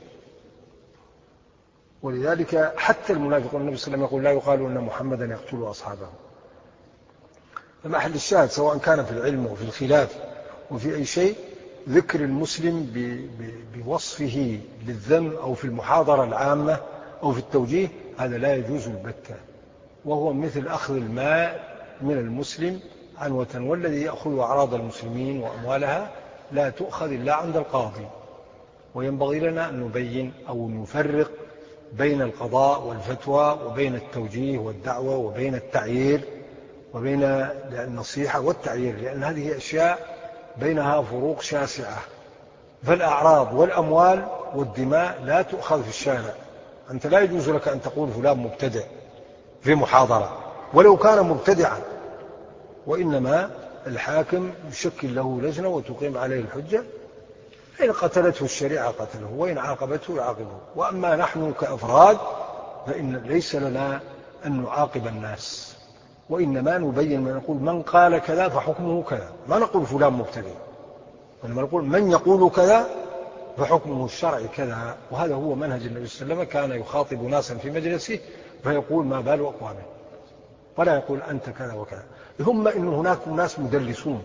ولذلك حتى المنافقون النبي صلى الله عليه وسلم يقول: لا يقال أن محمدا يقتل أصحابه. فمحل الشاهد سواء كان في العلم وفي الخلاف وفي أي شيء، ذكر المسلم بوصفه للذم أو في المحاضرة العامة أو في التوجيه هذا لا يجوز البتة، وهو مثل أخذ الماء من المسلم عنوة، والذي يأخذ أعراض المسلمين وأموالها لا تؤخذ إلا عند القاضي. وينبغي لنا أن نبين أو نفرق بين القضاء والفتوى وبين التوجيه والدعوة وبين التعيير وبين النصيحة والتعيير، لأن هذه أشياء بينها فروق شاسعة. فالأعراض والأموال والدماء لا تؤخذ في الشارع. أنت لا يجوز لك أن تقول فلان مبتدع في محاضرة ولو كان مبتدعا، وإنما الحاكم يشكل له لجنة وتقيم عليه الحجة، إن قتلته الشريعة قتله وإن عاقبته يعاقبه. وأما نحن كأفراد فإن ليس لنا أن نعاقب الناس، وإنما نبين من نقول من قال كذا فحكمه كذا، ما نقول فلان مبتدع، وإنما نقول من يقول كذا فحكمه الشرعي كذا. وهذا هو منهج النبي صلى الله عليه وسلم، كان يخاطب ناسا في مجلسه فيقول: ما بال أقوامه، ولا يقول أنت كذا وكذا. هم إن هناك ناس مدلسون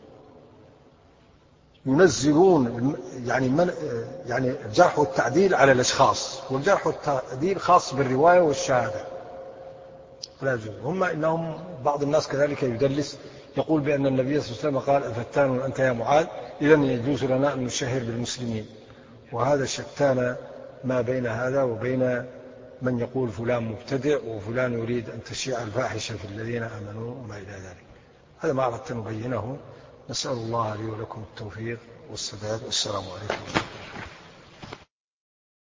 ينزلون يعني من يعني الجرح والتعديل على الأشخاص، والجرح والتعديل خاص بالرواية والشهادة. هم إنهم بعض الناس كذلك يدلس، يقول بأن النبي صلى الله عليه وسلم قال: أفتان أنت يا معاذ، إذن يجوز لنا أن نشهر بالمسلمين. وهذا شتان ما بين هذا وبين من يقول فلان مبتدع وفلان يريد أن تشيع الفاحشة في الذين آمنوا وما إلى ذلك. هذا ما أردت نبينه. نسأل الله لي ولكم التوفيق والسداد، والسلام عليكم.